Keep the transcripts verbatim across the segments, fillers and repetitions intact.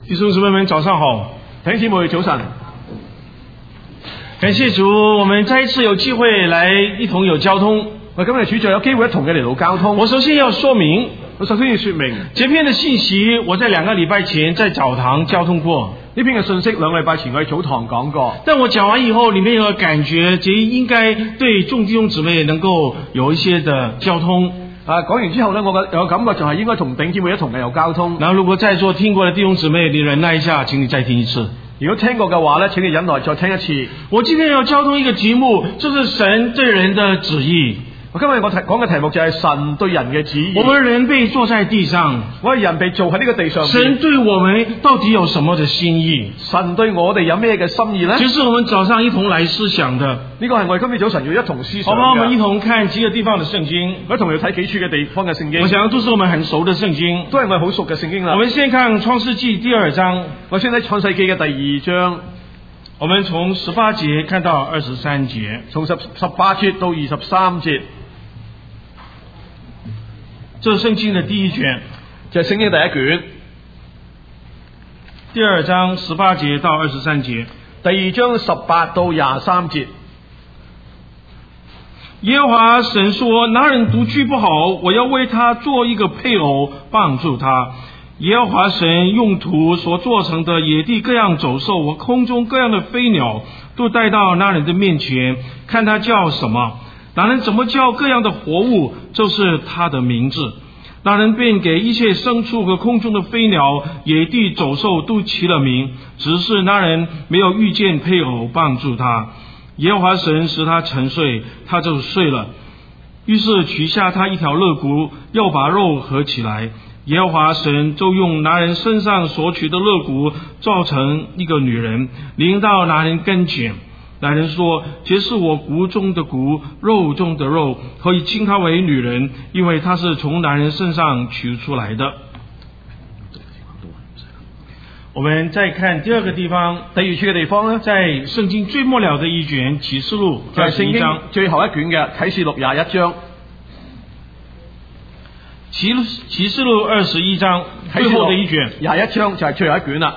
弟兄姊妹們早上好， 弟兄姊妹早晨， 感謝主，我們再一次有機會來一同有交通。 我今日主就有機會一同嘅嚟到交通。 我首先要說明， 我首先要說明， 這篇的信息我在兩個禮拜前在早堂交通過。 呢篇嘅信息兩個禮拜前我喺早堂講過， 但我講完以後，裡面有個感覺，這應該對眾弟兄姊妹能夠有一些的交通。 啊，講完之後呢，我嘅有個感覺就係應該同弟兄姊妹一同嘅有交通。 那如果在座聽過的弟兄姊妹，你忍耐一下，請你再聽一次。 如果聽過嘅話呢，請你忍耐再聽一次。 我今天要交通一個題目，就是神對人的旨意。 我今日我提講嘅題目就係神對人嘅旨意。 我們人被做在地上， 我哋人被做喺呢個地上。 神對我們到底有什麼的心意？ 神對我哋有咩嘅心意呢？ 就是我們早上一同來思想的。 呢個係我哋今日早晨要一同思想嘅。 好吧，我們一同看幾個地方的聖經， 我一同要睇幾處嘅地方嘅聖經。 我想都是我們很熟的聖經， 都係我哋好熟嘅聖經啦。 我們先看創世紀第二章， 我先睇創世紀嘅第二章。 我們從十八節看到二十三節， 從十十八節到二十三節， 這是聖經的第一卷， 就係聖經第一卷， 第二章十八節到二十三節， 第二章十八到廿三節。 耶和華神說：那人獨居不好，我要為他做一個配偶，幫助他。耶和華神用土所做成的野地各樣走獸和空中各樣的飛鳥，都帶到那人的面前，看他叫什麼。那人怎麼叫各樣的活物，就是他的名字。那人便給一切牲畜和空中的飛鳥、野地走獸都起了名，只是那人沒有遇見配偶幫助他。耶和華神使他沉睡，他就睡了。於是取下他一條肋骨，又把肉合起來。耶和華神就用那人身上所取的肋骨造成一個女人，領到那人跟前。那人說：這是我骨中的骨，肉中的肉，可以稱她為女人，因為她是從男人身上取出來的。我們再看第二個地方， 第二處嘅地方呢， 在聖經最末了的一卷啟示錄， 就係聖經最後一卷嘅啟示錄廿一章。 啟啟示錄二十一章最後的一卷， 廿一章就係最後一卷啦。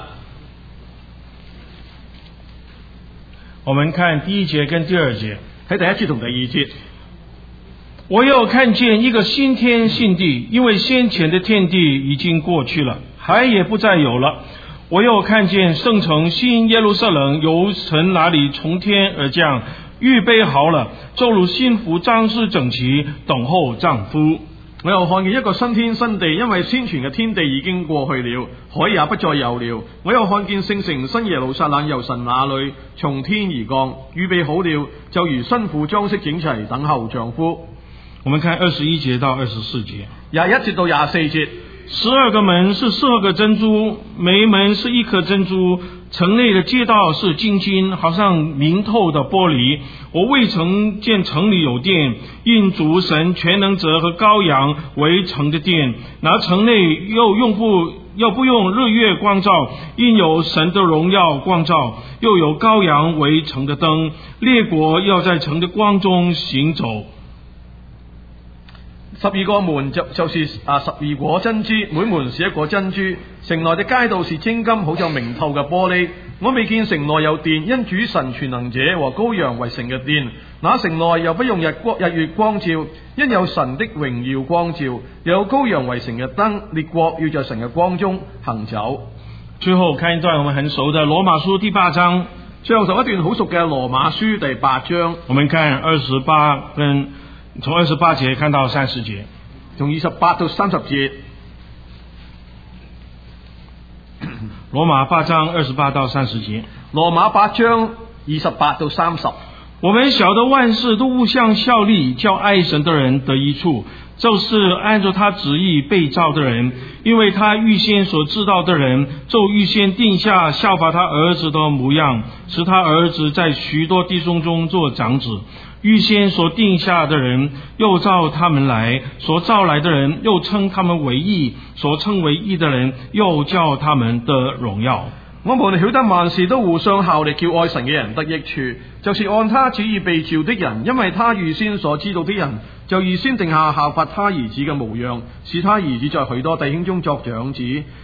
我們看第一節跟第二節， 喺第一節同第二節。 我又看見一個新天新地，因為先前的天地已經過去了，海也不再有了。我又看見聖城新耶路撒冷由神那裡從天而降，預備好了，就如新婦裝飾整齊，等候丈夫。 我又看見一個新天新地，因為先前嘅天地已經過去了，海也不再有了。我又看見聖城新耶路撒冷由神那裡從天而降，預備好了，就如新婦裝飾整齊，等候丈夫。 我們看二十一節到二十四節， 廿一節到廿四節。 十二個門是十二個珍珠，每門是一顆珍珠。城內的街道是晶晶，好像明透的玻璃。我未曾見城裡有殿，因主神全能者和羔羊為城的殿。那城內又用不又不用日月光照，因有神的榮耀光照，又有羔羊為城的燈。列國要在城的光中行走。 十二個門就就是啊十二顆珍珠，每門是一個珍珠。城內的街道是精金，好像明透嘅玻璃。我未見城內有殿，因主神全能者和羔羊為城嘅殿。那城內又不用日光日月光照，因有神的榮耀光照，又有羔羊為城嘅燈。列國要在神嘅光中行走。 最後看一段我們很熟的羅馬書第八章， 最後一段好熟嘅羅馬書第八章。 我們看二十八跟從二十八節看到三十節， 從二十八到三十節。 羅馬八章二十八到三十節， 羅馬八章二十八到三十。 我們曉得萬事都互相效力，叫愛神的人得益處，就是按照他旨意被召的人，因為他預先所知道的人，就預先定下效法他兒子的模樣，使他兒子在許多弟兄中做長子。預先所定下的人，又召他們來；所召來的人，又稱他們為義；所稱為義的人，又叫他們得榮耀。 我們曉得萬事都互相效力，叫愛神嘅人得益處，就是按他旨意被召的人，因為他預先所知道的人，就預先定下效法他兒子嘅模樣，使他兒子在許多弟兄中作長子。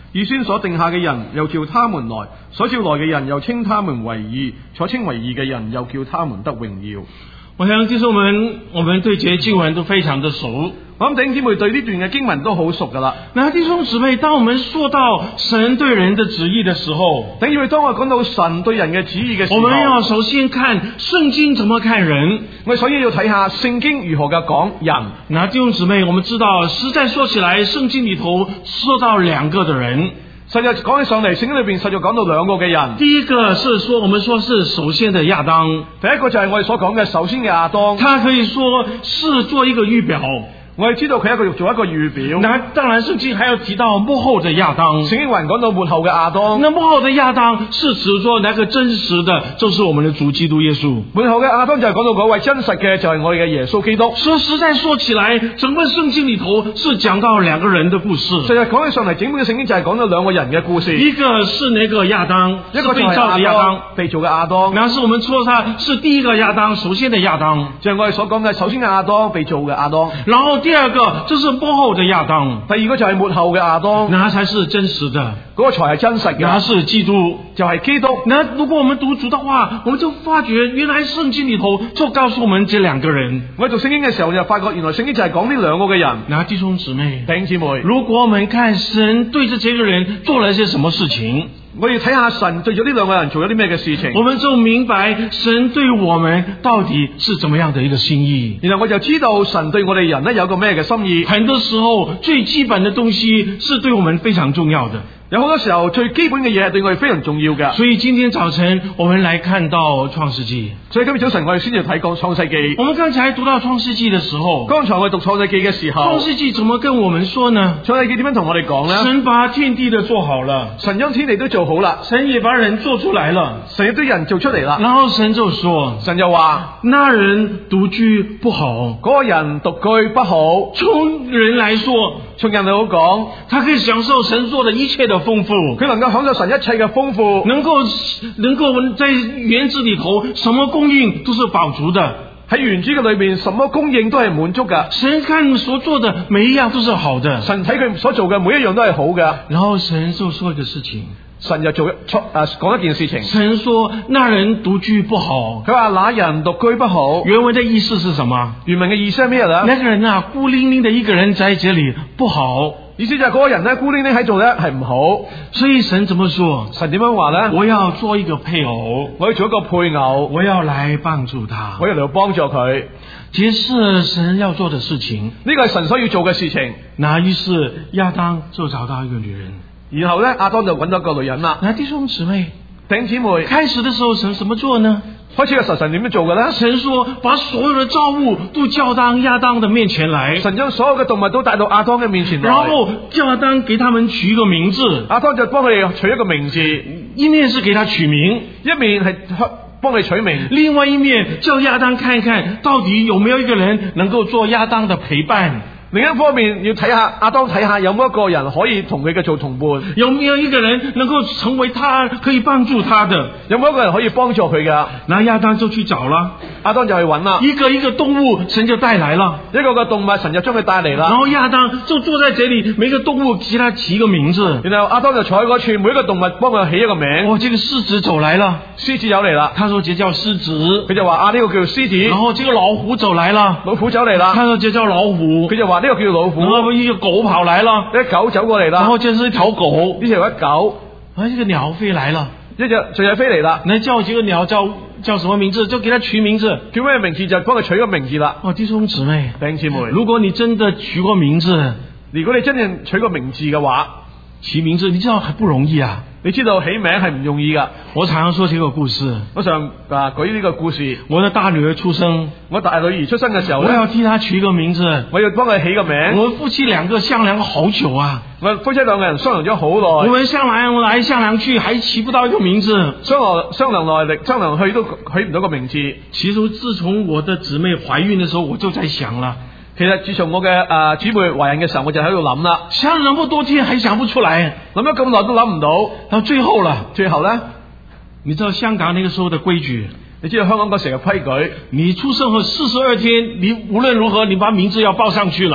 預先所定下嘅人，又叫他們來；所召來嘅人，又稱他們為義；所稱為義嘅人，又叫他們得榮耀。 我想弟兄們，我們對這些經文都非常的熟。 我諗弟兄姊妹對呢段嘅經文都好熟噶啦。 那弟兄姊妹，當我們說到神對人的旨意的時候， 等於當我講到神對人嘅旨意嘅時候， 我們要首先看聖經怎麼看人。 我哋首先要睇下聖經如何嘅講人。 那弟兄姊妹，我們知道實在說起來，聖經裏頭說到兩個的人。 實在講起上嚟，聖經裏邊實在講到兩個嘅人。 第一個是說，我們說是首先的亞當。 第一個就係我哋所講嘅首先嘅亞當。 他可以說是做一個預表。 我哋知道佢一個做一個預表。 那當然聖經還要提到末後的亞當。 聖經還講到末後嘅亞當。 那末後的亞當是指說那個真實的，就是我們的主基督耶穌。 末後嘅亞當就係講到嗰位真實嘅，就係我哋嘅耶穌基督。 說實在說起來，整個聖經裏頭是講到兩個人的故事。 實在講起上嚟，整本嘅聖經就係講到兩個人嘅故事。 一個是那個亞當， 一個就係亞當，被造嘅亞當。 那是我們說他是第一個亞當，首先的亞當， 就係我哋所講嘅首先嘅亞當，被造嘅亞當。 然後第二個就是末後的亞當， 第二個就係末後嘅亞當， 那才是真實的， 嗰個才係真實嘅， 那是基督， 就係基督。 那如果我們讀主的話，我們就發覺原來聖經裏頭就告訴我們這兩個人。 我哋讀聖經嘅時候就發覺，原來聖經就係講呢兩個嘅人。 那弟兄姊妹， 弟兄姊妹， 如果我們看神對着這個人做了些什麼事情， 我哋睇下神對咗呢兩個人做咗啲咩嘅事情， 我們就明白神對我們到底是怎麼樣的一個心意。 然後我就知道神對我哋人咧有個咩嘅心意。 很多時候最基本的東西是對我們非常重要的， 有好多時候最基本嘅嘢係對我哋非常重要嘅。 所以今天早晨我們來看到創世紀， 所以今日早晨我哋先至睇講創世紀。 我們剛才讀到創世紀的時候， 剛才我哋讀創世紀嘅時候， 創世紀怎麼跟我們說呢？ 創世紀點樣同我哋講呢？ 神把天地都做好了， 神將天地都做好啦， 神也把人做出來了， 神亦都人做出嚟啦。 然後神就說， 神就話那人獨居不好， 嗰個人獨居不好。 從人來說， 從人嚟好講， 他可以享受神做的一切的豐富， 佢能夠享受神一切嘅豐富， 能夠能夠在園子裏頭什麼供應都是飽足的， 喺園子嘅裏面什麼供應都係滿足嘅。 神看所做的每一樣都是好的， 神睇佢所做嘅每一樣都係好嘅。 然後神就說一個事情， 神就做一出誒講一件事情。 神說那人獨居不好， 佢話那人獨居不好。 原文的意思是什麼？ 原文嘅意思係咩咧？ 那個人啊，孤零零的一個人在這裏不好。 意思就係嗰個人咧，孤零零喺度咧係唔好。 所以神怎麼說？ 神點樣話咧？ 我要做一個配偶， 我要做一個配偶， 我要來幫助他， 我要嚟幫助佢。 這是神要做的事情， 呢個係神所要做嘅事情。 那於是亞當就找到一個女人， 然後咧亞當就揾到一個女人啦。 那弟兄姊妹， 弟兄姊妹， 開始的時候神怎麼做呢？ 開始嘅時候神點樣做嘅咧？ 神說把所有的造物都叫到亞當的面前來， 神將所有嘅動物都帶到亞當嘅面前來， 然後叫亞當給他們取一個名字。 亞當就幫佢哋取一個名字， 一面是給他取名， 一面係幫你取名， 另外一面叫亞當看看到底有沒有一個人能夠做亞當的陪伴。 另一方面要睇下亞當睇下有冇一個人可以同佢嘅做同伴， 有沒有一個人能夠成為他可以幫助他的， 有冇一個人可以幫助佢嘅？ 那亞當就去找了， 亞當就去揾啦， 一個一個動物神就帶來了， 一個個動物神就將佢帶嚟啦。 然後亞當就坐在這裏，每個動物給他起一個名字， 然後亞當就坐喺嗰處，每一個動物幫佢起一個名。 哦，這個獅子走來了， 獅子有嚟啦， 他說這叫獅子， 佢就話啊呢個叫獅子。 然後這個老虎走來了， 老虎走嚟啦， 他說這叫老虎， 佢就話呢個叫老虎。 然後一個狗跑來了， 一狗走過嚟啦， 然後這是一條狗， 呢條一狗， 啊一個鳥飛來了， 一隻雀仔飛嚟啦， 那叫這個鳥叫叫什麼名字？就給它取名字， 叫咩名字就幫佢取個名字啦。 哦，弟兄姊妹， 弟兄姊妹， 如果你真的取過名字， 如果你真正取個名字嘅話， 起名字你知道還不容易啊。 你知道起名係唔容易噶。 我常常說這個故事， 我想啊舉呢個故事。 我的大女兒出生， 我大女兒出生嘅時候， 我要替她取一個名字， 我要幫佢起個名。 我夫妻兩個商量好久啊， 我夫妻兩個人商量咗好耐。 我們商量來商量去，還起不到一個名字。 商量商量來力，商量去都起唔到個名字。 其實自從我的姊妹懷孕的時候，我就在想了。 其實自從我嘅誒姊妹懷孕嘅時候，我就喺度諗啦， 想那麼多天還想不出來， 諗咗咁耐都諗唔到， 到最後了， 最後咧， 你知道香港那個時候的規矩， 你知道香港嗰時嘅規矩， 你出生後四十二天，你無論如何你把名字要報上去了。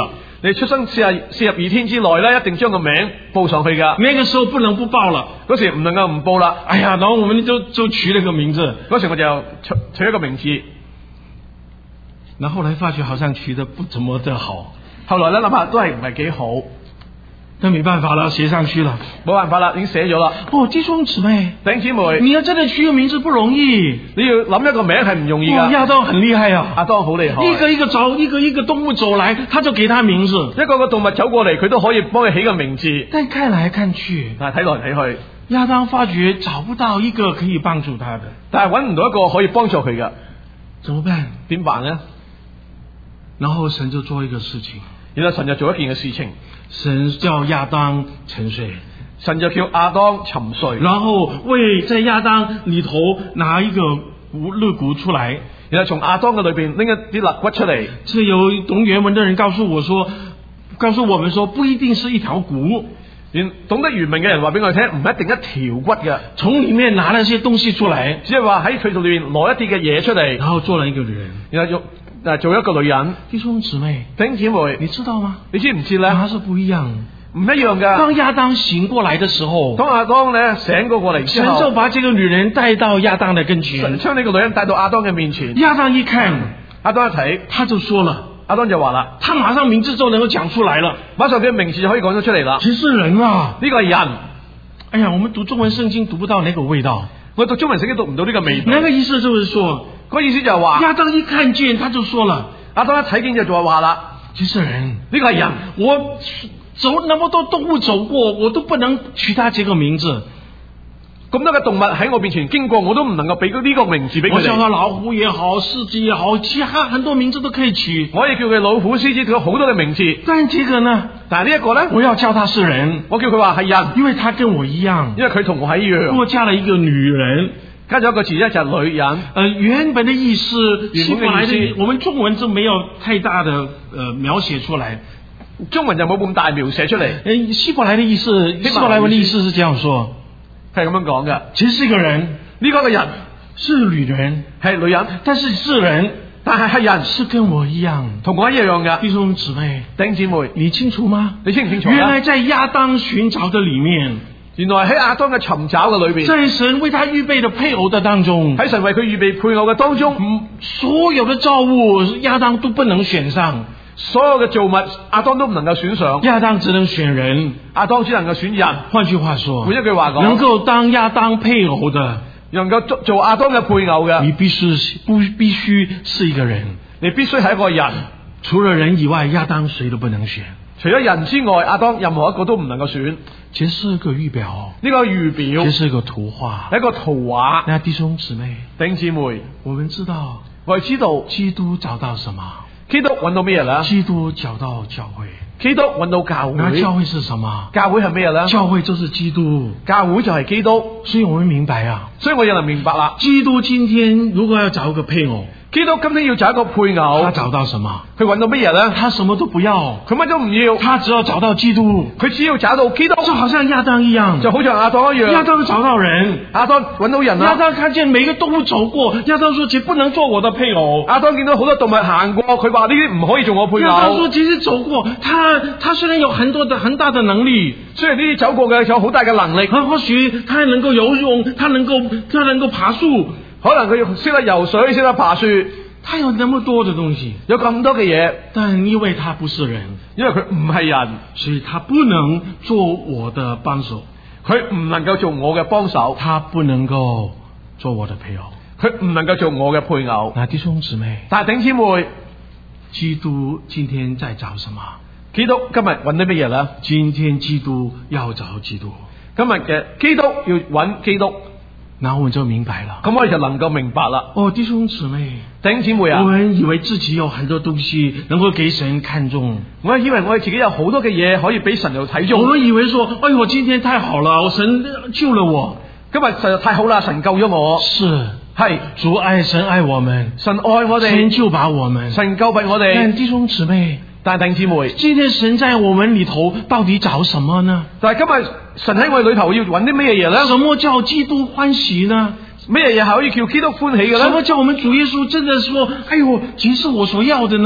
你出生四十四十二天之內咧，一定將個名報上去㗎。 那個時候不能不報了， 嗰時唔能夠唔報啦。 哎呀，然後我們就就取了個名字， 嗰時我就取取一個名字。 然後後來發覺好像取得不怎麼的好， 後來咧諗下都係唔係幾好， 但沒辦法啦，寫上去了， 冇辦法啦，已經寫咗啦。 哦，弟兄姊妹， 弟兄姊妹， 你要真係取個名字不容易， 你要諗一個名係唔容易㗎。 哦，亞當很厲害啊， 亞當好厲害， 一個一個走，一個一個動物走來，他就給他名字， 一個個動物走過嚟，佢都可以幫佢起個名字。 但看來看去， 但係睇來睇去， 亞當發覺找不到一個可以幫助他的， 但係揾唔到一個可以幫助佢㗎， 怎麼辦？ 點辦呢？ 然後神就做一個事情， 然後神就做一件嘅事情， 神叫亞當沉睡， 神就叫亞當沉睡， 然後為在亞當裏頭拿一個骨肋骨出來， 然後從亞當嘅裏邊拎一啲肋骨出嚟。 這有懂原文的人告訴我說，告訴我們說不一定是一條骨， 原懂得原文嘅人話俾我哋聽，唔一定一條骨嘅， 從裏面拿了些東西出來， 只係話喺佢度裏邊攞一啲嘅嘢出嚟， 然後做了一個人， 然後用誒做一個女人。 弟兄姊妹， 弟兄姊妹， 你知道嗎？ 你知唔知咧？ 還是不一樣， 唔一樣噶。 當亞當醒過來的時候， 當亞當咧醒過過嚟之後， 神就把這個女人帶到亞當的跟前， 神將呢個女人帶到亞當嘅面前。 亞當一看， 亞當一睇， 他就說了， 亞當就話啦， 他馬上名字就能夠講出來了， 馬上佢嘅名字就可以講咗出嚟啦。 這是人啊， 呢個係人。 哎呀，我們讀中文聖經讀不到那個味道， 我讀中文聖經讀唔到呢個味道。 那個意思就是說， 嗰意思就係話， 亞當一看見他就說了， 亞當一睇見就就話啦， 這是人， 呢個係人。 我走那麼多動物走過，我都不能取他這個名字。 咁多嘅動物喺我面前經過，我都唔能夠俾呢個名字俾佢哋。 我叫佢老虎也好，獅子也好，其他很多名字都可以取。 我可以叫佢老虎、獅子，佢有好多嘅名字。 但這個呢？ 但係呢一個咧， 我要叫他是人， 我叫佢話係人， 因為他跟我一樣， 因為佢同我係一樣。 我加了一個女人， 加咗一個字咧就係女人。 呃，原本的意思， 原本嘅意思， 我們中文就沒有太大的呃描寫出來， 中文就冇咁大描寫出嚟。 呃，希伯來的意思，希伯來文的意思是這樣說。 係咁樣講嘅， 其實是一個人， 呢個嘅人是女人， 係女人， 但是是人， 但係係人， 是跟我一樣， 同我一樣嘅。 弟兄姊妹， 弟兄姊妹， 你清楚嗎？ 你清唔清楚？ 原來在亞當尋找的裏面， 原來喺亞當嘅尋找嘅裏邊， 在神為他預備的配偶的當中， 喺神為佢預備配偶嘅當中， 嗯，所有的造物亞當都不能選上。 所有嘅造物亞當都唔能夠選上， 亞當只能選人， 亞當只能夠選人。 換句話說， 換一句話講， 能夠當亞當配偶的， 能夠做做亞當嘅配偶嘅， 你必須不必須是一個人， 你必須係一個人。 除了人以外，亞當誰都不能選。 除咗人之外，亞當任何一個都唔能夠選。 這是一個預表， 呢個預表， 這是一個圖畫， 係一個圖畫。 那弟兄姊妹， 弟兄姊妹， 我們知道， 我哋知道基督找到什麼？ 基督揾到咩嘢啦？ 基督找到教會。 基督揾到教會。 那教會是什麼？ 教會係咩嘢咧？ 教會就是基督。 教會就係基督。 所以我們明白啊， 所以我又能明白啦。 基督今天如果要找一個配偶， 基督今天要找一個配偶， 他找到什麼？ 佢揾到乜嘢咧？ 他什麼都不要， 佢乜都唔要， 他只要找到基督。 佢只要找到基督， 就好像亞當一樣， 就好似亞當一樣。 亞當找到人， 亞當揾到人啦。 亞當看見每個動物走過，亞當說：這不能做我的配偶。 亞當見到好多動物行過，佢話呢啲唔可以做我配偶。 亞當說：其實走過，他他雖然有很多的很大的能力， 雖然呢啲走過嘅有好大嘅能力， 或許他能夠游泳，他能夠他能夠爬樹， 可能佢識得游水，識得爬樹。 他有那麼多的東西， 有咁多嘅嘢， 但因為他不是人， 因為佢唔係人， 所以他不能做我的幫手， 佢唔能夠做我嘅幫手， 他不能夠做我的配偶， 佢唔能夠做我嘅配偶。 那弟兄姊妹， 但係弟兄姊妹， 基督今天在找什麼？ 基督今日揾啲乜嘢咧？ 今天基督要找基督， 今日嘅基督要揾基督。 那我們就明白了， 咁我哋就能夠明白啦。 哦，弟兄姊妹， 弟兄姊妹啊， 我們以為自己有很多東西能夠給神看重， 我以為我哋自己有好多嘅嘢可以俾神又睇中。 我們以為說，哎呦，我今天太好了，我神救了我， 今日實在太好啦，神救咗我。 是， 係主愛神愛我們， 神愛我哋， 神救拔我們， 神救拔我哋。 但弟兄姊妹， 但弟兄姊妹， 今天神在我們裏頭到底找什麼呢？ 但係今日神喺我哋裏頭要揾啲咩嘢咧？ 什麼叫基督歡喜呢？ 咩嘢係可以叫基督歡喜嘅咧？ 什麼叫我們主耶穌真的說，哎呦，這是我所要的呢？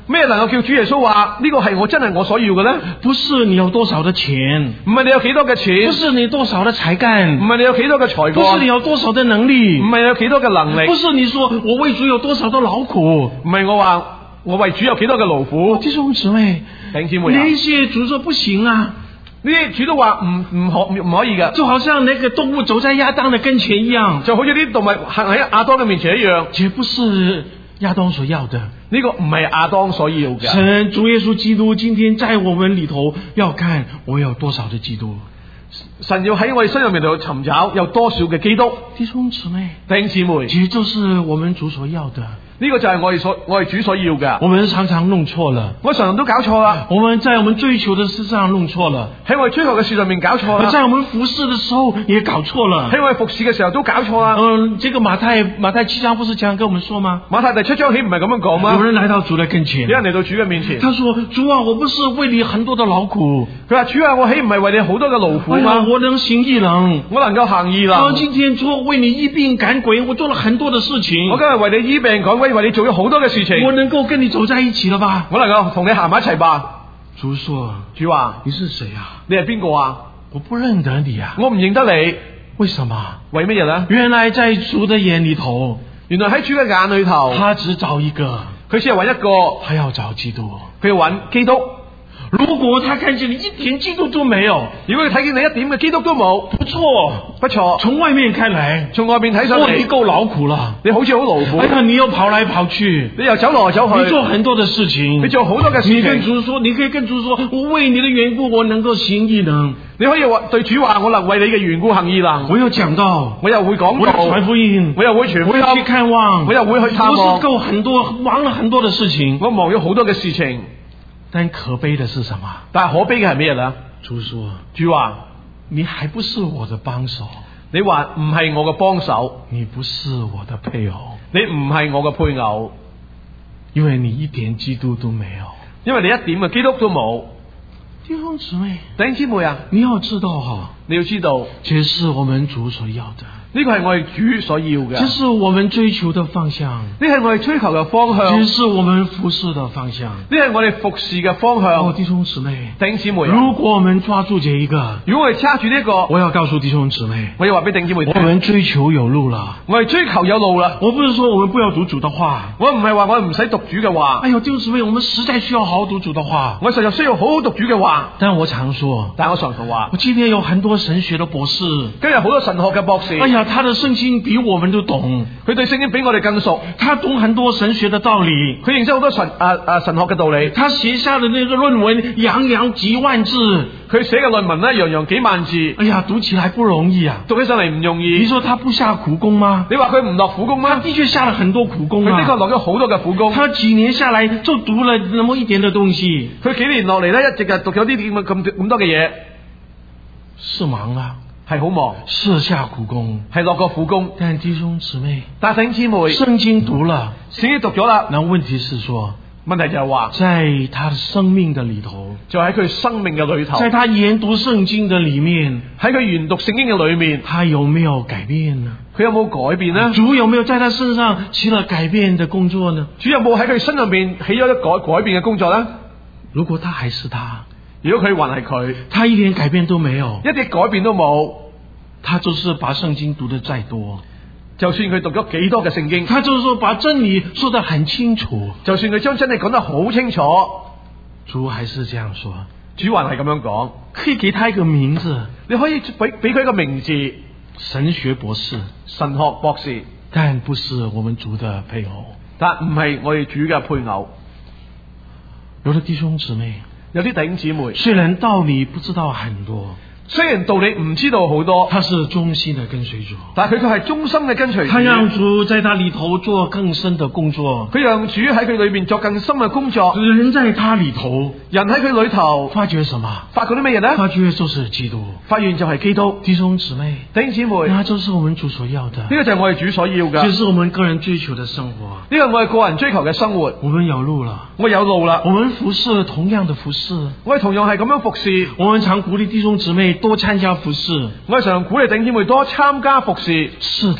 咩能夠叫主耶穌話呢個係我真係我所要嘅呢？ 不是你有多少的錢， 唔係你有幾多嘅錢， 不是你多少的才幹， 唔係你有幾多嘅才幹， 不是你有多少的能力， 唔係你有幾多嘅能力， 不是你說我為主有多少的勞苦， 唔係我話我為主有幾多嘅勞苦。 弟兄姊妹， 弟兄姊妹啊， 那些主說不行啊， 呢啲主都話唔唔可唔可以嘅， 就好像那個動物走在亞當的跟前一樣， 就好似啲動物行喺亞當嘅面前一樣， 絕不是亞當所要的， 呢個唔係亞當所要嘅。 神主耶穌基督今天在我們裏頭要看我有多少的基督， 神要喺我哋身入面度尋找有多少嘅基督。 弟兄姊妹， 弟兄姊妹， 其實就是我們主所要的。 呢個就係我哋所我哋主所要嘅。 我們常常弄錯了， 我常常都搞錯啦。 我們在我們追求的事上弄錯了， 喺我哋追求嘅事上面搞錯啦。 在我們服侍的時候也搞錯了， 喺我哋服侍嘅時候都搞錯啦。 嗯，這個馬太馬太七章不是這樣跟我們說嗎？ 馬太第七章豈唔係咁樣講嗎？ 有人來到主的跟前， 有人嚟到主嘅面前， 他說：主啊，我不是為你很多的勞苦。 佢話：主啊，我豈唔係為你好多嘅勞苦嗎？ 哎呀，我能行異能， 我能夠行異能。 我今天做為你醫病趕鬼，我做了很多的事情。 我今日為你醫病趕鬼，為你做咗好多嘅事情。 我能夠跟你走在一起了吧？ 我能夠同你行埋一齊吧？ 主說： 主話： 你是誰啊？ 你係邊個啊？ 我不認得你啊！ 我唔認得你。 為什麼？ 為乜嘢呢？ 原來在主的眼裏頭， 原來喺主嘅眼裏頭， 他只找一個， 佢只係揾一個， 他要找基督， 佢要揾基督。 如果他看見你一點基督都沒有， 如果佢睇見你一點嘅基督都冇， 不錯， 不錯。 從外面看來， 從外面睇上嚟， 你夠勞苦了， 你好似好勞苦。 哎呀，你又跑來跑去， 你又走來走去， 你做很多的事情， 你做好多嘅事情。 你跟主說，你可以跟主說，我為你的緣故，我能夠行異能。 你可以話對主話，我能為你嘅緣故行異能。 我又講到， 我又會講我又傳福音， 我又會傳福音， 我又去看望， 我又會去探望。 我是夠很多，忙了很多的事情， 我忙咗好多嘅事情。 但可悲的是什麼？ 但係可悲嘅係咩咧？ 主說， 主話你還不是我的幫手， 你話唔係我嘅幫手， 你不是我的配偶， 你唔係我嘅配偶， 因為你一點基督都沒有， 因為你一點嘅基督都冇。 弟兄姊妹， 弟兄姊妹啊， 你要知道哈， 你要知道， 這是我們主所要的。 呢個係我哋主所要嘅， 這是我們追求的方向， 呢係我哋追求嘅方向， 這是我們服侍的方向， 呢係我哋服侍嘅方向。 哦，弟兄姊妹， 弟兄姊妹， 如果我們抓住這一個， 如果我哋揸住呢一個， 我要告訴弟兄姊妹， 我要話俾弟兄姊妹聽， 我們追求有路了， 我哋追求有路啦。 我不是說我們不要讀主的話， 我唔係話我哋唔使讀主嘅話。 哎呦，弟兄姊妹，我們實在需要好好讀主的話， 我實在需要好好讀主嘅話。 但我常說， 但我常常話， 我今天有很多神學的博士， 今日好多神學嘅博士， 哎呀，他的聖經比我們都懂， 佢對聖經比我哋更熟， 他懂很多神學的道理， 佢認識好多神啊啊神學嘅道理。 他寫下的那個論文，洋洋幾萬字， 佢寫嘅論文咧，洋洋幾萬字。 哎呀，讀起來不容易啊， 讀起上嚟唔容易。 你說他不下苦功嗎？ 你話佢唔落苦功嗎？ 他的確下了很多苦功啊， 佢的確落咗好多嘅苦功。 他幾年下來就讀了那麼一點的東西， 佢幾年落嚟咧，一直係讀咗啲咁咁咁多嘅嘢， 是忙啊， 係好忙， 是下苦功， 係落過苦功。 但弟兄姊妹， 但弟兄姊妹， 聖經讀了， 聖經讀咗啦。 那問題是說， 問題就係話， 在他的生命的裏頭， 就喺佢生命嘅裏頭， 在他研讀聖經的裏面， 喺佢研讀聖經嘅裏面， 他有沒有改變呢？ 佢有冇改變呢？ 主有沒有在他身上起了改變的工作呢？ 主有冇喺佢身上邊起咗一改改變嘅工作呢？ 如果他還是他， 如果佢還係佢， 他一點改變都沒有， 一啲改變都冇， 他就是把聖經讀得再多， 就算佢讀咗幾多嘅聖經， 他就是說把真理說得很清楚， 就算佢將真理講得好清楚， 主還是這樣說， 主還係咁樣講， 可以給他一個名字， 你可以俾俾佢一個名字， 神學博士、 神學博士， 但不是我們主的配偶， 但唔係我哋主嘅配偶。 有的弟兄姊妹， 有啲弟兄姊妹， 雖然道理不知道很多， 雖然道理唔知道好多， 他是忠心的跟隨主， 但係佢佢係忠心嘅跟隨主， 他讓主在他裏頭做更深的工作， 佢讓主喺佢裏面做更深嘅工作， 人在他裏頭， 人喺佢裏頭發覺什麼？ 發覺啲乜嘢呢？ 發覺就是基督， 發現就係基督。 弟兄姊妹， 弟兄姊妹， 那就是我們主所要的， 呢個就係我哋主所要嘅， 這是我們個人追求的生活， 呢個係我哋個人追求嘅生活。 我們有路了， 我有路啦， 我們服侍同樣的服侍， 我哋同樣係咁樣服侍。 我們常鼓勵弟兄姊妹多參加服侍， 我哋常鼓勵弟兄姊妹多參加服侍。 是的，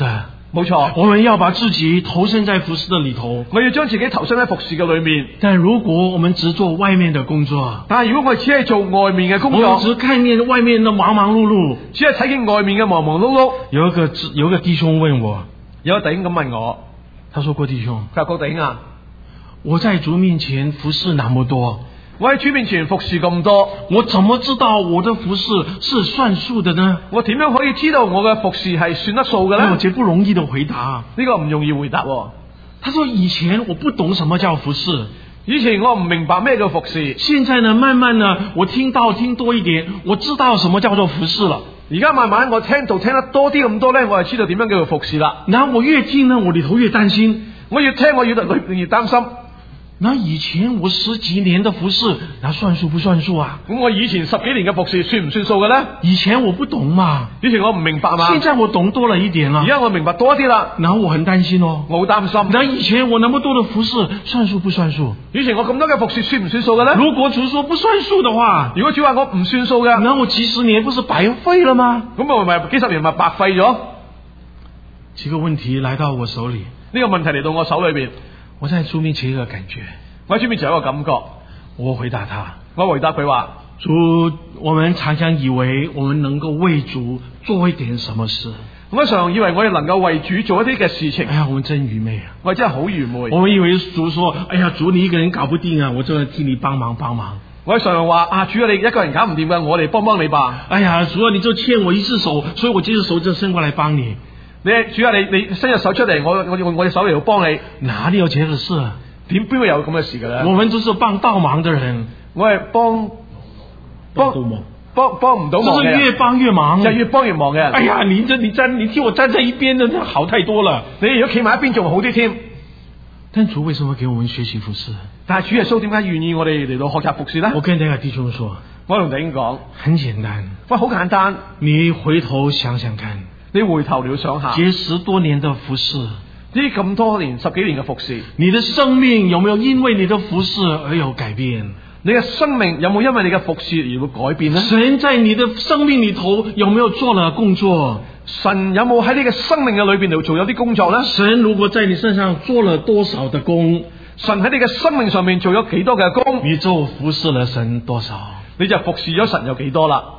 冇錯， 我們要把自己投身在服侍的裏頭。 我要將自己投身喺服侍嘅裏面。 但如果我們只做外面的工作， 但係如果我哋只係做外面嘅工我們作， 只看見外面的忙忙碌碌， 只係睇見外面嘅忙忙碌碌。 有一個有一個弟兄問我， 有個弟兄咁問我， 他說：郭弟兄， 佢話郭弟兄啊， 我在主面前服侍那麼多， 我喺主面前服侍咁多， 我怎麼知道我的服侍是算數的呢？ 我點樣可以知道我嘅服侍係算得數嘅呢？ 我絕不容易的回答。 呢個唔容易回答。 他說：以前我不懂什麼叫服侍， 以前我唔明白咩叫服侍， 現在呢，慢慢呢，我聽到聽多一點，我知道什麼叫做服侍了。 而家慢慢我聽到聽得多啲咁多呢，我就知道點樣叫做服侍啦。 然後我越聽呢，我裏頭越擔心， 我越聽我越越擔心。 那以前我十幾年的服侍，那算數不算數啊？ 咁我以前十幾年嘅服侍算唔算數嘅呢？ 以前我不懂嘛， 以前我唔明白嘛， 現在我懂多了一點啦。 而家我明白多一啲啦， 然後我很擔心哦， 我好擔心。 那以前我那麼多的服侍，算數不算數？ 以前我咁多嘅服侍算唔算數嘅呢？ 如果主說不算數的話， 如果主話我唔算數嘅， 那我幾十年不是白費了嗎？ 咁我咪幾十年咪白費咗？ 這個問題來到我手裏， 呢個問題嚟到我手裏邊， 我在主面前一個感覺， 我喺主面前有一個感覺， 我回答他， 我回答佢話： 主，我們常常以為我們能夠為主做一點什麼事， 我常以為我哋能夠為主做一啲嘅事情。 哎呀，我們真愚昧啊！ 我真係好愚昧。 我們以為主說：哎呀，主你一個人搞不定啊，我就替你幫忙幫忙。 我常常話：啊，主啊，你一個人搞唔掂嘅，我嚟幫幫你吧。 哎呀，主啊，你就欠我一隻手，所以我這隻手就伸過來幫你。 你主啊，你你伸隻手出嚟，我我用我隻手嚟到幫你。 哪裏有這個事啊？ 點邊會有咁嘅事嘅咧？ 我們都是幫倒忙的人， 我係幫幫幫幫唔到忙嘅， 就是越幫越忙， 就越幫越忙嘅。 哎呀，你這你站你替我站在一邊，真係好太多了。 你如果企埋一邊仲好啲添。 但主為什麼給我們學習服侍？ 但係主耶穌點解願意我哋嚟到學習服侍咧？ 我跟這個弟兄說， 我同弟兄講， 很簡單， 喂，好簡單。 你回頭想想看， 你回頭了想下， 這十多年的服侍， 呢咁多年十幾年嘅服侍， 你的生命有沒有因為你的服侍而有改變？ 你嘅生命有冇因為你嘅服侍而會改變呢？ 神在你的生命裏頭有沒有做了工作？ 神有冇喺你嘅生命嘅裏邊度做有啲工作呢？ 神如果在你身上做了多少的工， 神喺你嘅生命上面做咗幾多嘅工， 你就服侍了神多少， 你就服侍咗神有幾多啦？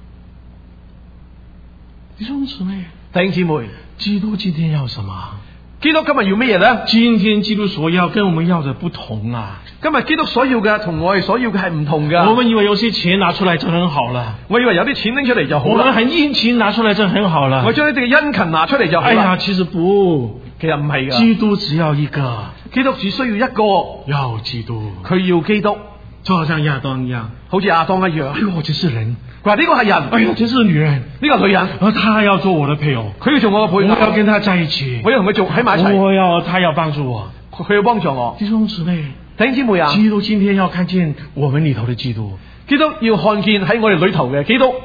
弟兄姊妹， 弟兄姊妹， 基督今天要什麼？ 基督今日要乜嘢呢？ 今天基督所要跟我們要的不同啊！ 今日基督所要嘅同我哋所要嘅係唔同噶。 我們以為有些錢拿出來就很好了， 我以為有啲錢拎出嚟就好啦。 我們很殷勤拿出來就很好了。 我將呢啲嘅殷勤拿出嚟就好啦。 哎呀，其實不， 其實唔係噶。 基督只要一個， 基督只需要一個， 要基督， 佢要基督， 就好像亞當一樣， 好似亞當一樣。 哎呦，這是人， 佢話呢個係人， 哎呀，這是女人， 呢個女人， 而他要做我的配偶， 佢要做我嘅配偶， 我要跟他在一起， 我要同佢做喺埋一齊， 我要他要幫助我， 佢要幫助我。 弟兄姊妹， 弟兄姊妹啊， 基督今天要看見我們裏頭的基督， 基督要看見喺我哋裏頭嘅基督。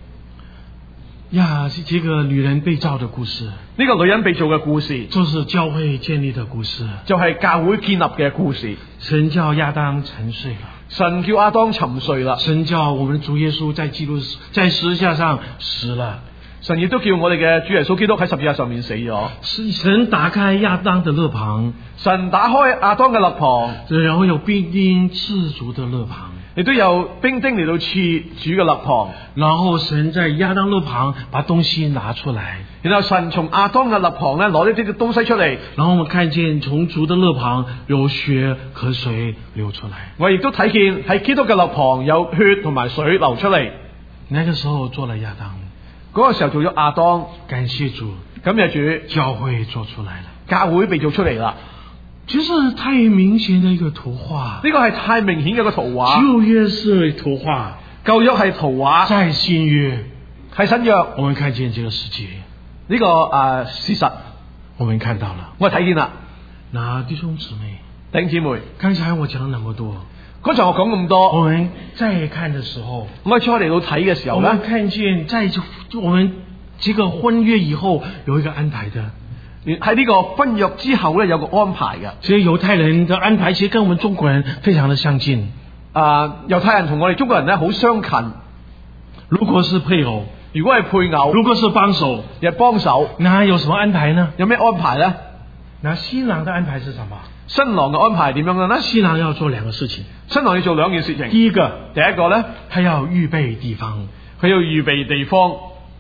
呀，這個女人被造的故事， 呢個女人被造嘅故事， 就是教會建立的故事， 就係教會建立嘅故事。 神叫亞當沉睡了， 神叫亞當沉睡啦， 神叫我們的主耶穌在基督在十字架上死了， 神亦都叫我哋嘅主耶穌基督喺十字架上面死咗。 神打開亞當的肋旁， 神打開亞當嘅肋旁， 然後有兵丁刺主的肋旁， 亦都有兵丁嚟到刺主嘅肋旁。 然後神在亞當肋旁把東西拿出來， 然後神從亞當嘅肋旁咧攞呢啲嘅東西出嚟。 然後我們看見從主的肋旁有血和水流出來， 我亦都睇見喺基督嘅肋旁有血同埋水流出嚟。 那個時候做了亞當， 嗰個時候做咗亞當， 感謝主， 感謝主， 教會做出來了， 教會被做出嚟啦。 就是太明顯的一個圖畫， 呢個係太明顯嘅一個圖畫。 舊約是圖畫， 舊約係圖畫， 在新約係新約。 我們看見這個世界， 呢、這個誒、呃、事實， 我們看到了， 我睇見啦。 那弟兄姊妹， 弟兄姊妹， 剛才我講那麼多， 剛才我講咁多， 我們再看的時候， 我哋再嚟到睇嘅時候咧， 我們看見在我們這個婚約以後有一個安排的。 喺呢個婚約之後咧，有個安排嘅。 其實猶太人的安排其實跟我們中國人非常的相近。 啊、呃，猶太人同我哋中國人咧好相近。 如果是配偶， 如果係配偶， 如果是幫手， 又係幫手， 那有什麼安排呢？ 有咩安排呢？ 那新郎的安排是什麼？ 新郎嘅安排係點樣嘅呢？ 新郎要做兩個事情。 新郎要做兩件事情。 第一個， 第一個呢， 他要預備地方， 佢要預備地方。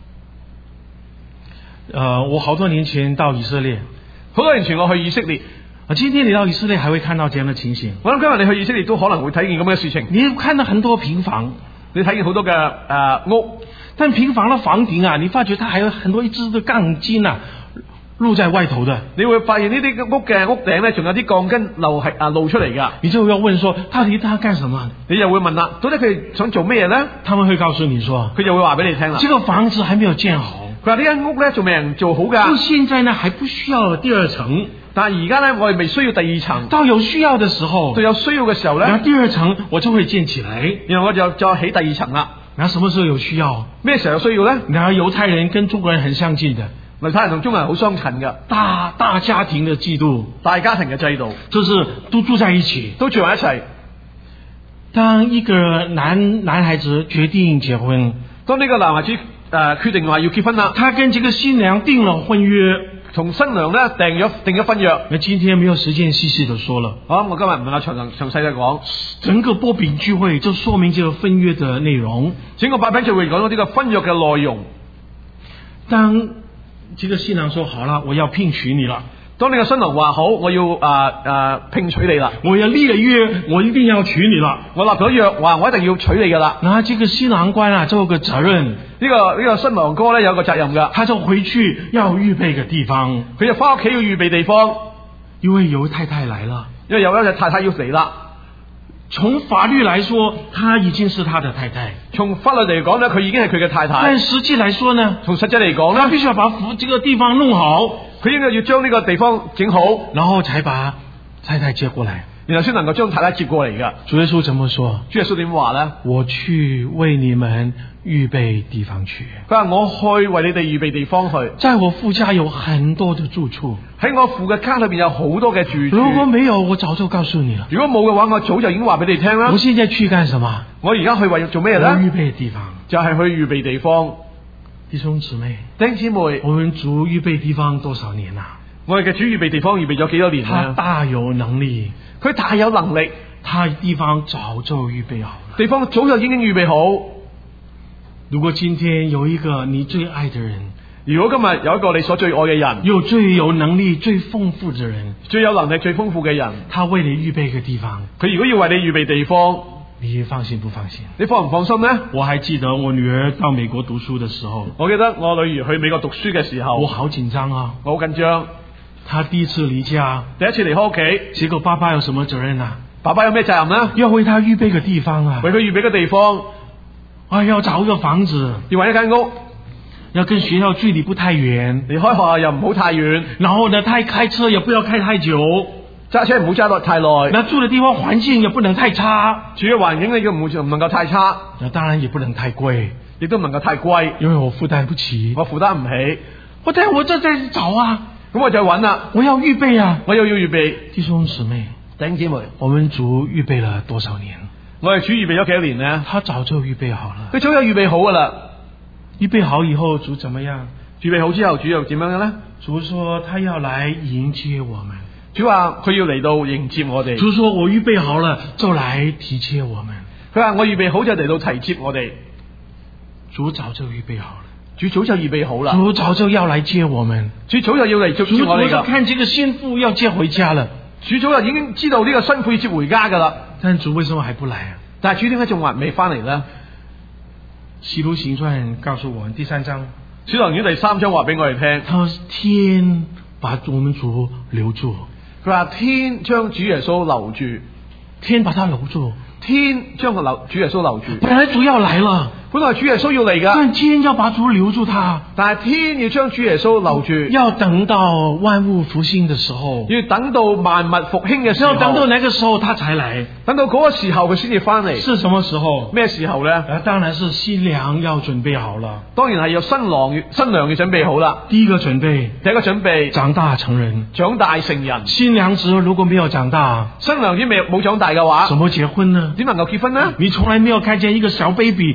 呃，我好多年前到以色列， 好多年前我去以色列。 啊，今天你到以色列還會看到這樣的情形。 我諗今日你去以色列都可能會睇見咁嘅事情。 你看到很多平房， 你睇見好多嘅誒、呃、屋， 但平房的房頂啊，你發覺它還有很多一支的鋼筋啊，露在外頭的。 你會發現呢啲屋嘅屋頂咧，仲有啲鋼筋露係啊露出嚟㗎。 你就要問說，到底他幹什麼？ 你又會問啦，到底佢想做咩嘢咧？ 他們會告訴你說， 佢就會話俾你聽啦。 這個房子還沒有建好。 佢話呢間屋咧仲未人做好㗎。 到現在呢，還不需要第二層。 但係而家咧，我哋未需要第二層。 到有需要嘅時候， 到有需要嘅時候咧， 然後第二層我就會建起來， 然後我就再起第二層啦。 然後什麼時候有需要？ 咩時候有需要咧？ 然後猶太人跟中國人很相近的， 猶太人同中國人好相近㗎。 大大家庭嘅制度， 大家庭嘅制度， 就是都住在一起， 都住埋一齊。 當一個男男孩子決定結婚， 當呢個男孩子誒、呃、決定話要結婚啦， 他跟這個新娘訂了婚約。 同新娘咧訂咗訂咗婚約。 那今天沒有時間細細的說了。 好，我今日唔能夠詳詳詳細嘅講。 整個擘餅聚會就說明這個婚約的內容。 整個擘餅聚會講到呢個婚約嘅內容。 當這個新郎說好了，我要聘娶你了。 當呢個新郎話好，我要誒誒、呃呃、聘娶你啦。 我要立了約，我一定要娶你了。 我立咗約，話我一定要娶你噶啦。 那這個新郎官啊，就有個責任。 呢、這個呢、這個新郎哥咧有個責任噶， 他就回去要預備個地方， 佢就翻屋企要預備地方， 因為有太太來了， 因為有一隻太太要嚟啦。 從法律來說，他已經是他的太太。 從法律嚟講咧，佢已經係佢嘅太太。 但實際來說呢， 從實際嚟講咧， 他必須要把這個地方弄好， 佢應該要將呢個地方整好， 然後才把太太接過來， 然後先能夠將太太接過嚟噶。 主耶穌怎麼說？ 主耶穌點話咧？ 我去為你們預備地方去。 佢話我去為你哋預備地方去。 在我父家有很多的住處， 喺我父嘅家裏邊有好多嘅住處。 如果沒有，我早就告訴你了。 如果冇嘅話，我早就已經話俾你聽啦。 我現在去幹什麼？ 我而家去為要做咩咧？ 預備地方， 就係去預備地方。 弟兄姊妹， 弟兄姊妹， 我們主預備地方多少年啦？ 我哋嘅主預備地方預備咗幾多年啦？ 他大有能力， 佢大有能力， 他地方早就預備好了。 地方早就已經預備好。 如果今天有一個你最愛的人， 如果今日有一個你所最愛嘅人， 有最有能力、最豐富的人， 最有能力、最豐富嘅人， 他為你預備一個地方， 佢如果要為你預備地方， 你放心不放心？ 你放唔放心呢？ 我還記得我女兒到美國讀書的時候， 我記得我女兒去美國讀書嘅時候， 我好緊張啊， 我好緊張。 她第一次離家， 第一次離開屋企， 結果爸爸有什麼責任啊？ 爸爸有咩責任呢？ 要為她預備個地方啊， 為佢預備個地方， 啊，要找一個房子， 要揾一間屋， 要跟學校距離不太遠， 離開學校又唔好太遠， 然後呢，他開車也不要開太久， 揸車唔好揸得太耐， 那住的地方環境也不能太差， 住嘅環境呢，要唔唔能夠太差， 那當然也不能太貴， 亦都唔能夠太貴， 因為我負擔不起， 我負擔唔起， 我但我這在找啊， 咁我就揾啦， 我要預備啊， 我又要預備。 弟兄姊妹， 弟兄姊妹， 我們主預備了多少年？ 我哋主預備咗幾多年呢？ 他早就預備好了， 佢早有預備好噶啦。 預備好以後，主怎麼樣？ 預備好之後，主又點樣嘅呢？ 主說他要來迎接我們。 主話佢要嚟到迎接我哋。 主說我預備好了，就來提接我們。 佢話我預備好就嚟到提接我哋。 主早就預備好了， 主早就預備好啦。 主早就要來接我們。 主早就要嚟接我哋噶。 看這個新婦要接回家了。 主早就已經知道呢個新婦要接回家噶啦。 但主為什麼還不來啊？ 但係主點解仲還未翻嚟呢？ 使徒行傳告訴我們第三章， 使徒行傳第三章話俾我哋聽， 他說天把我們主留住， 佢話天將主耶穌留住， 天把他留住， 天將個留主耶穌留住。 本來主要來了， 本來主耶穌要嚟噶， 但天要把主留住他， 但係天要將主耶穌留住， 要等到萬物復興的時候， 要等到萬物復興嘅時候， 要等到那個時候他才來， 等到嗰個時候佢先至翻嚟。 是什麼時候？ 咩時候咧？ 啊，當然是新娘要準備好了， 當然係要新郎新娘要準備好啦。 第一個準備， 第一個準備長大成人， 長大成人。 新娘子如果沒有長大， 新娘子未冇長大嘅話， 怎麼結婚呢？ 點能夠結婚呢？ 你從來沒有看見一個小 baby 能夠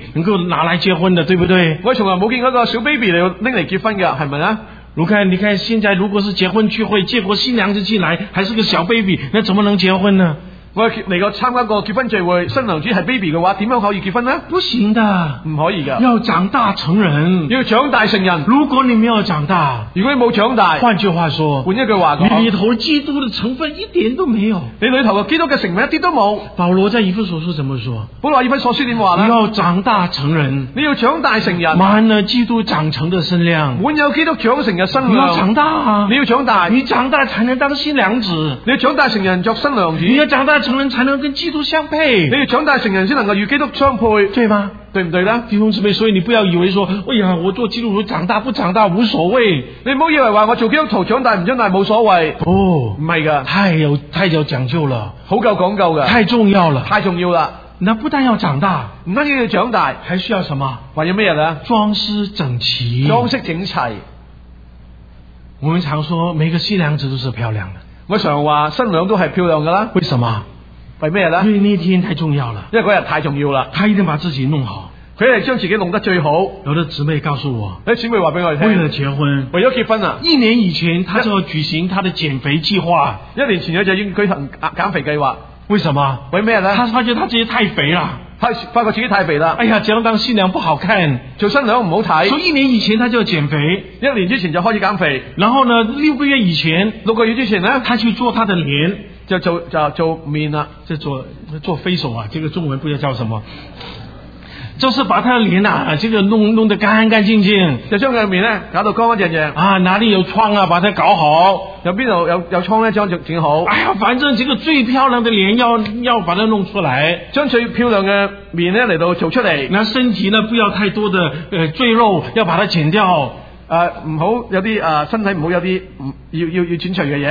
拿來結婚的，對不對？ 我從來冇見過一個小 baby 嚟拎嚟結婚嘅，係咪啊？ 你看，你看，現在如果是結婚聚會，結果新娘子進來還是個小 baby，那怎麼能結婚呢？ 我嚟過參加過結婚聚會，新娘子係 baby 嘅話，點樣可以結婚呢？ 不行的， 唔可以噶， 要長大成人， 要長大成人。 如果你沒有長大， 如果你冇長大， 換句話說， 換一句話講， 你裏頭基督的成分一點都沒有， 你裏頭嘅基督嘅成分一啲都冇。 保羅在以弗所書怎麼說？ 保羅以弗所書點話呢？ 你要長大成人， 你要長大成人， 滿了基督長成的身量， 滿有基督長成嘅身量。 你要長大啊！ 你要長大， 你長大才能當新娘子， 你要長大成人作新娘子， 你要長大成人才能跟基督相配， 你要長大成人先能夠與基督相配， 對嗎？ 對唔對呢？ 弟兄姊妹，所以你不要以為說，哎呀，我做基督徒長大不長大無所謂， 你唔好以為話我做基督徒長大唔長大冇所謂， 哦， 唔係噶， 太有太有講究了， 好夠講究噶， 太重要了， 太重要啦。 那不但要長大， 唔單止要長大， 還需要什麼？ 還要咩嘢呢？ 裝飾整齊， 裝飾整齊。 我們常說每個新娘子都是漂亮的， 我常話新娘都係漂亮噶啦。 為什麼？ 為咩呢？ 因為那天太重要了， 因為嗰日太重要啦， 他一定把自己弄好。 佢係將自己弄得最好。 有的姊妹告訴我， 啲姊妹話俾我哋聽， 為了結婚， 為咗結婚啊， 一年以前他就要舉行他的減肥計劃。 一年前佢就已經舉行減肥計劃。 為什麼？ 為咩呢？ 他發覺他自己太肥了， 他發覺自己太肥啦。 哎呀，這樣當新娘不好看， 做新娘唔好睇。 所以一年以前他就要減肥， 一年之前就開始減肥。 然後呢，六個月以前， 六個月之前呢， 他去做他的臉， 就做就做面啦， 就做做 facial 啊，這個中文不知道叫什麼。就是把他的臉啊，這個弄弄得乾乾淨淨， 就將佢嘅面咧搞到乾乾淨淨。 啊，哪裏有瘡啊，把它搞好； 有邊度有有瘡咧，將就整好。 哎呀，反正這個最漂亮的臉要要把它弄出來， 將最漂亮嘅面咧嚟到做出嚟。 那身體呢，不要太多的呃贅肉，要把它剪掉。 誒唔好有啲誒、呃、身體唔好有啲唔要要要剪除嘅嘢。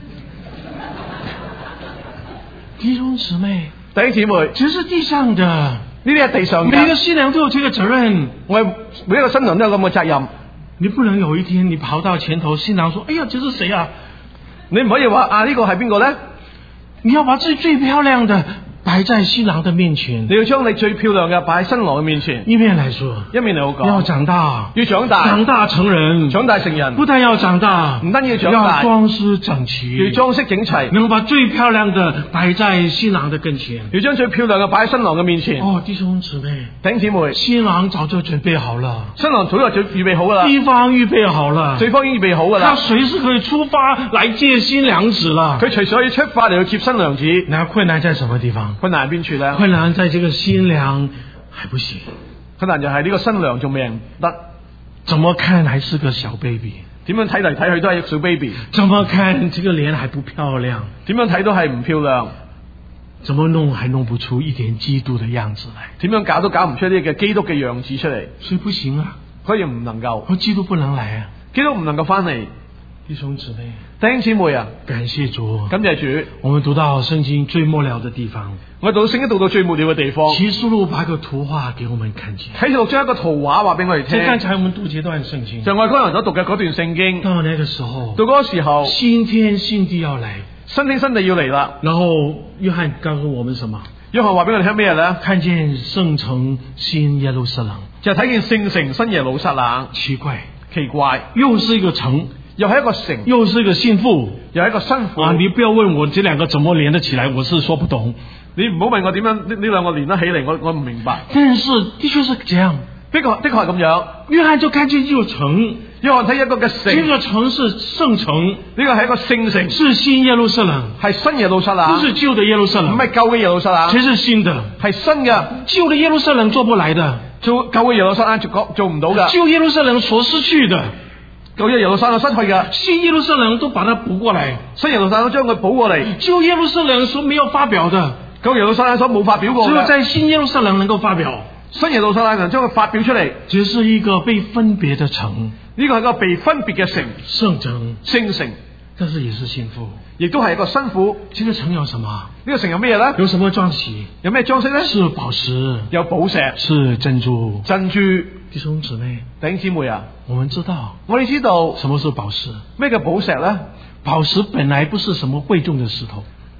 弟兄姊妹， 弟兄姊妹， 這是地上的， 呢啲係地上嘅。 每個新娘都有這個責任， 我每一個新娘都有咁嘅責任。 你不能有一天你跑到前頭，新郎說：哎呀，這是誰啊？ 你唔可以話啊呢個係邊個咧？ 你要把自己最漂亮的擺在新郎的面前， 你要將你最漂亮嘅擺喺新郎嘅面前。 一面來說， 一面嚟講， 要長大， 要長大， 長大成人， 長大成人。 不但要長大， 唔單止要長大， 要裝飾整齊， 要裝飾整齊， 能把最漂亮的擺在新郎的跟前， 要將最漂亮嘅擺喺新郎嘅面前。 哦，弟兄姊妹， 弟兄姊妹， 新郎早就準備好了， 新郎早就預備好噶啦， 地方預備好了， 對方已經預備好噶啦， 他隨時可以出發來接新娘子了。 佢隨時可以出發嚟去接新娘子。 那困難在什麼地方？ 困難喺邊處咧？ 困難在這個新娘還不行， 困難就係呢個新娘仲未得， 怎麼看還是個小 baby， 點樣睇嚟睇去都係一個小 baby， 怎麼看這個臉還不漂亮， 點樣睇都係唔漂亮， 怎麼弄還弄不出一點基督的樣子來， 點樣搞都搞唔出呢個基督嘅樣子出嚟， 所以不行啊， 所以唔能夠， 我基督不能來啊， 基督唔能夠翻嚟。 弟兄姊妹， 弟兄姊妹啊， 感謝主， 感謝主。 我們讀到聖經最末了的地方， 我讀到聖經讀到最末了嘅地方， 啟示錄把個圖畫給我們看見， 啟示錄將一個圖畫話俾我哋聽。 就剛才我們讀這段聖經， 就我剛才所讀嘅嗰段聖經， 到那個時候， 到嗰個時候， 新天新地要來， 新天新地要嚟啦。 然後約翰告訴我們什麼？ 約翰話俾我哋聽咩咧？ 看見聖城新耶路撒冷， 就睇見聖城新耶路撒冷。 奇怪， 奇怪， 又是一個城， 又係一個城， 又是一個信婦， 又係一個新婦。 啊！你不要問我這兩個怎麼連得起來，我是說不懂。 你唔好問我點樣呢？呢兩個連得起嚟，我我唔明白。 但是的確是這樣， 呢個的確係咁樣。 約翰就看見一個城， 約翰睇一個嘅城， 這個城是聖城， 呢個係一個聖城， 是新耶路撒冷， 係新耶路撒冷， 不是舊的耶路撒冷， 唔係舊嘅耶路撒冷， 全是新的， 係新嘅。 舊的耶路撒冷做不來的， 做舊嘅耶路撒冷做做唔到嘅， 舊耶路撒冷所失去的， 舊嘅耶路撒冷失去嘅， 新耶路撒冷都把它補過來， 新耶路撒冷將佢補過嚟， 舊耶路撒冷所沒有發表的， 舊耶路撒冷所冇發表過嘅， 只有在新耶路撒冷能夠發表。 新耶路撒冷能將佢發表出嚟， 這是一個被分別的城， 呢個係一個被分別嘅城， 聖城， 聖城， 但是也是信婦， 亦都係一個新婦。 這個城有什麼？ 呢個城有咩嘢咧？ 有什麼裝飾？ 有咩裝飾咧？ 是寶石， 有寶石， 是珍珠， 珍珠。 弟兄姊妹， 弟兄姊妹啊， 我們知道， 我哋知道什麼是寶石？ 咩叫寶石咧？ 寶石本來不是什麼貴重的石頭，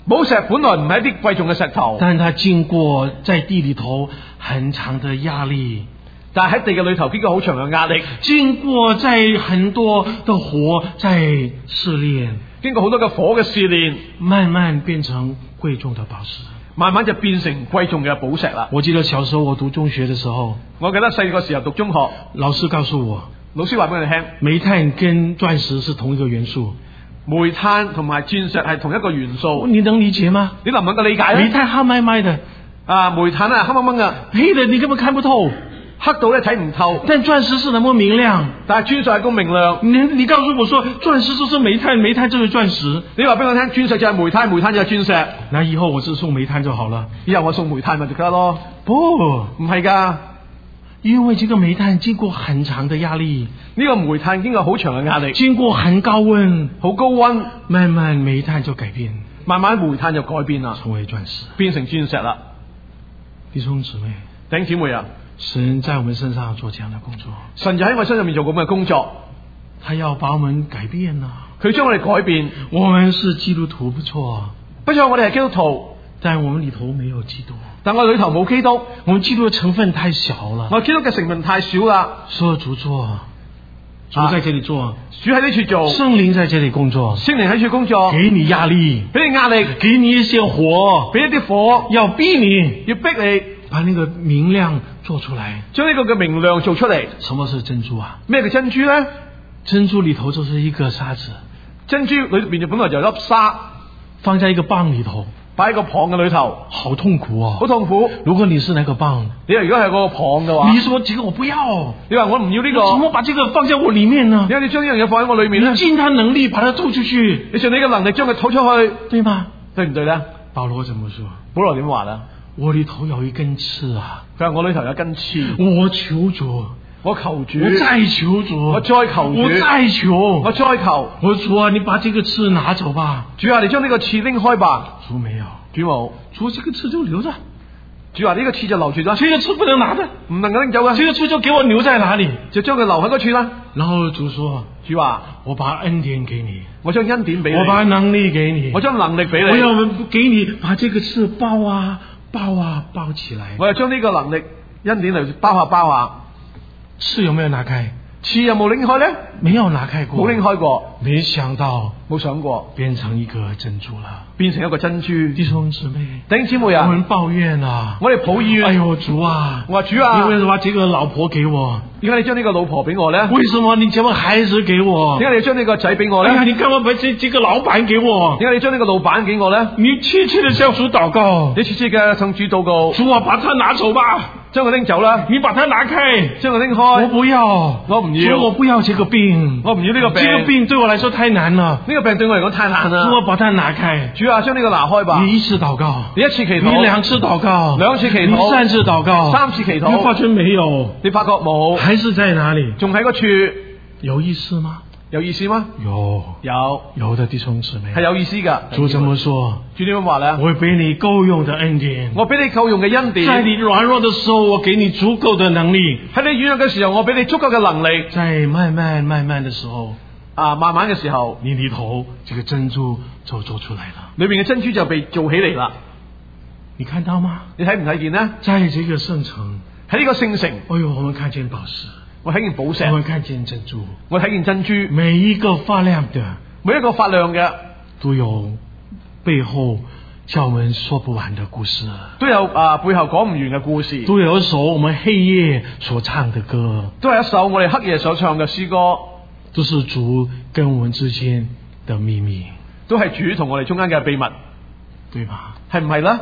寶石本來唔係一啲貴重嘅石頭， 但它經過在地裏頭很長的壓力， 但係喺地嘅裏頭經過好長嘅壓力， 經過在很多的火在試煉， 經過好多嘅火嘅試煉， 慢慢變成貴重的寶石， 慢慢就變成貴重嘅寶石啦。 我記得小時候我讀中學嘅時候， 我記得細個時候讀中學， 老師告訴我， 老師話俾我哋聽， 煤炭跟鑽石是同一個元素。 煤炭同埋鑽石係同一個元素， 你能理解嗎？ 你能唔能夠理解咧？ 煤炭黑咪咪的， 啊，煤炭啊黑掹掹噶， 黑的你根本看不透， 黑到咧睇唔透。 但鑽石是那麼明亮， 但係鑽石係咁明亮。 你你告訴我說鑽石就是煤炭，煤炭就是鑽石， 你話俾我聽，鑽石就係煤炭，煤炭就係鑽石。 那以後我就送煤炭就好了。 以後我送煤炭咪就得咯？ 不， 唔係噶。 因為這個煤炭經過很長的壓力， 呢個煤炭經過好長嘅壓力， 經過很高溫， 好高溫， 慢慢煤炭就改變， 慢慢煤炭就改變啦， 成為鑽石， 變成鑽石啦。 弟兄姊妹， 弟兄姊妹啊， 神在我們身上做這樣的工作， 神就喺我身上面做咁嘅工作， 他要把我們改變啊， 佢將我哋改變。 我們是基督徒不錯， 不錯，我哋係基督徒， 但我們裏頭沒有基督。 但我裏頭冇基督， 我們基督的成分太小了。 我基督嘅成分太少啦。 說主做，主在這裏做， 啊、主喺呢處做， 聖靈在這裏工作， 聖靈喺呢處工作， 給你壓力， 俾你壓力， 給你一些火， 俾一啲火， 要逼你， 要逼你把那個明亮做出來， 將呢個嘅明亮做出嚟。 什麼是珍珠啊？ 咩叫珍珠咧？ 珍珠裏頭就是一個沙子， 珍珠裏面就本來就有粒沙， 放在一個蚌裏頭。 擺喺個蚌嘅裏頭， 好痛苦啊！ 好痛苦。 如果你是那個蚌， 你如果係個蚌嘅話， 你說這個我不要， 你話我唔要呢個， 怎麼把這個放在我裏面呢？ 你話你將呢樣嘢放喺我裏面咧， 你盡他能力把它吐出去， 你盡你嘅能力將佢吐出去， 對嗎？ 對唔對咧？ 保羅怎麼說？ 保羅點話啦？ 我裏頭有一根刺啊！ 佢話我裏頭有根刺， 我求主， 我求主， 我再求主， 我再求主， 我再求， 我再求。 我主啊，你把這個刺拿走吧！ 主啊，你將呢個刺拎開吧！ 主沒有， 主冇， 主這個刺就留着。 主話呢個刺就留住咗， 這個刺不能拿的， 唔能夠拎走嘅。 這個刺就給我留在哪裏？ 就將佢留喺嗰處啦。 然後主說： 主話我把恩典給你， 我將恩典俾你， 我把能力給你， 我將能力俾你， 我要給你把這個刺包啊包啊包起來。 我要將呢個能力恩典嚟包下包下。 刺有沒有拿開？ 刺有冇拎開咧？ 沒有拿開過， 冇拎開過。 沒想到， 冇想過， 變成一個珍珠了， 變成一個珍珠。 弟兄姊妹， 弟兄姊妹啊， 我們抱怨啊， 我哋抱怨。 哎呦主啊， 我話主啊， 你為什麼把這個老婆給我？ 點解你將呢個老婆俾我咧？ 為什麼你將個孩子給我？ 點解你將呢個仔俾我咧？ 哎呀，你幹嘛把這這個老闆給我？ 點解你將呢個老闆給我咧？ 你切切的向主禱告， 你切切嘅向主禱告。 主啊，把它拿走吧， 將佢拎走啦。 你把它拿開， 將佢拎開。 我不要， 我唔要， 主我不要這個病， 我唔要呢個病。 這個病對我來說太難了， 呢個病對我嚟講太難啦。 主啊，把它拿開。 主啊，將呢個拿開吧。 你一次禱告， 你一次祈禱， 你兩次禱告， 兩次祈禱， 你三次禱告， 三次祈禱， 你發覺沒有？ 你發覺冇？ 還是在哪裏？ 仲喺個處， 有意思嗎？ 有意思嗎？ 有， 有， 有的弟兄姊妹係有意思噶。 主怎麼說？ 主點樣話咧？ 我俾你夠用的恩典， 我俾你夠用嘅恩典。 在你軟弱的時候，我給你足夠的能力。 喺你軟弱嘅時候，我俾你足夠嘅能力。 在慢慢慢慢的時候， 啊，慢慢嘅時候， 你裏頭這個珍珠就做出來了， 裏面嘅珍珠就被做起嚟啦。 你看到嗎？ 你睇唔睇見呢？ 在這個聖城， 喺呢個聖城， 哎呦，我們看見寶石， 我睇見寶石， 我們看見珍珠， 我睇見珍珠， 每一個發亮的， 每一個發亮嘅， 都有背後叫我們說不完的故事， 都有啊背後講唔完嘅故事， 都有一首我們黑夜所唱的歌， 都係一首我哋黑夜所唱嘅詩歌， 都是主跟我們之間的秘密， 都係主同我哋中間嘅秘密， 對吧？ 係唔係咧？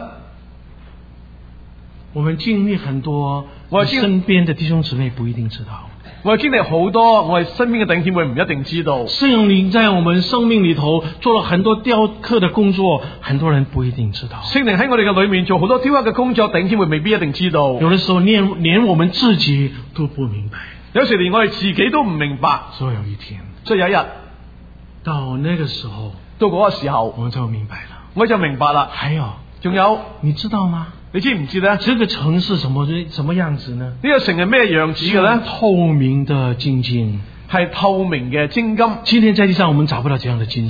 我們經歷很多，我身邊的弟兄姊妹不一定知道。 我哋經歷好多，我哋身邊嘅弟兄姊妹唔一定知道。 聖靈在我們生命裏頭做了很多雕刻的工作，很多人不一定知道。 聖靈喺我哋嘅裏面做好多雕刻嘅工作，弟兄姊妹未必一定知道。 有的時候連連我們自己都不明白， 有時連我哋自己都唔明白。 所以有一天， 所以有一日到那個時候， 到嗰個時候， 我們就明白了， 我就明白啦。 還有， 仲有， 你知道嗎？ 你知唔知咧？ 這個城是什麼什麼樣子呢？ 呢個城係咩樣子嘅咧？ 透明的精金， 係透明嘅精金。 今天在地上我們找不到這樣的金子。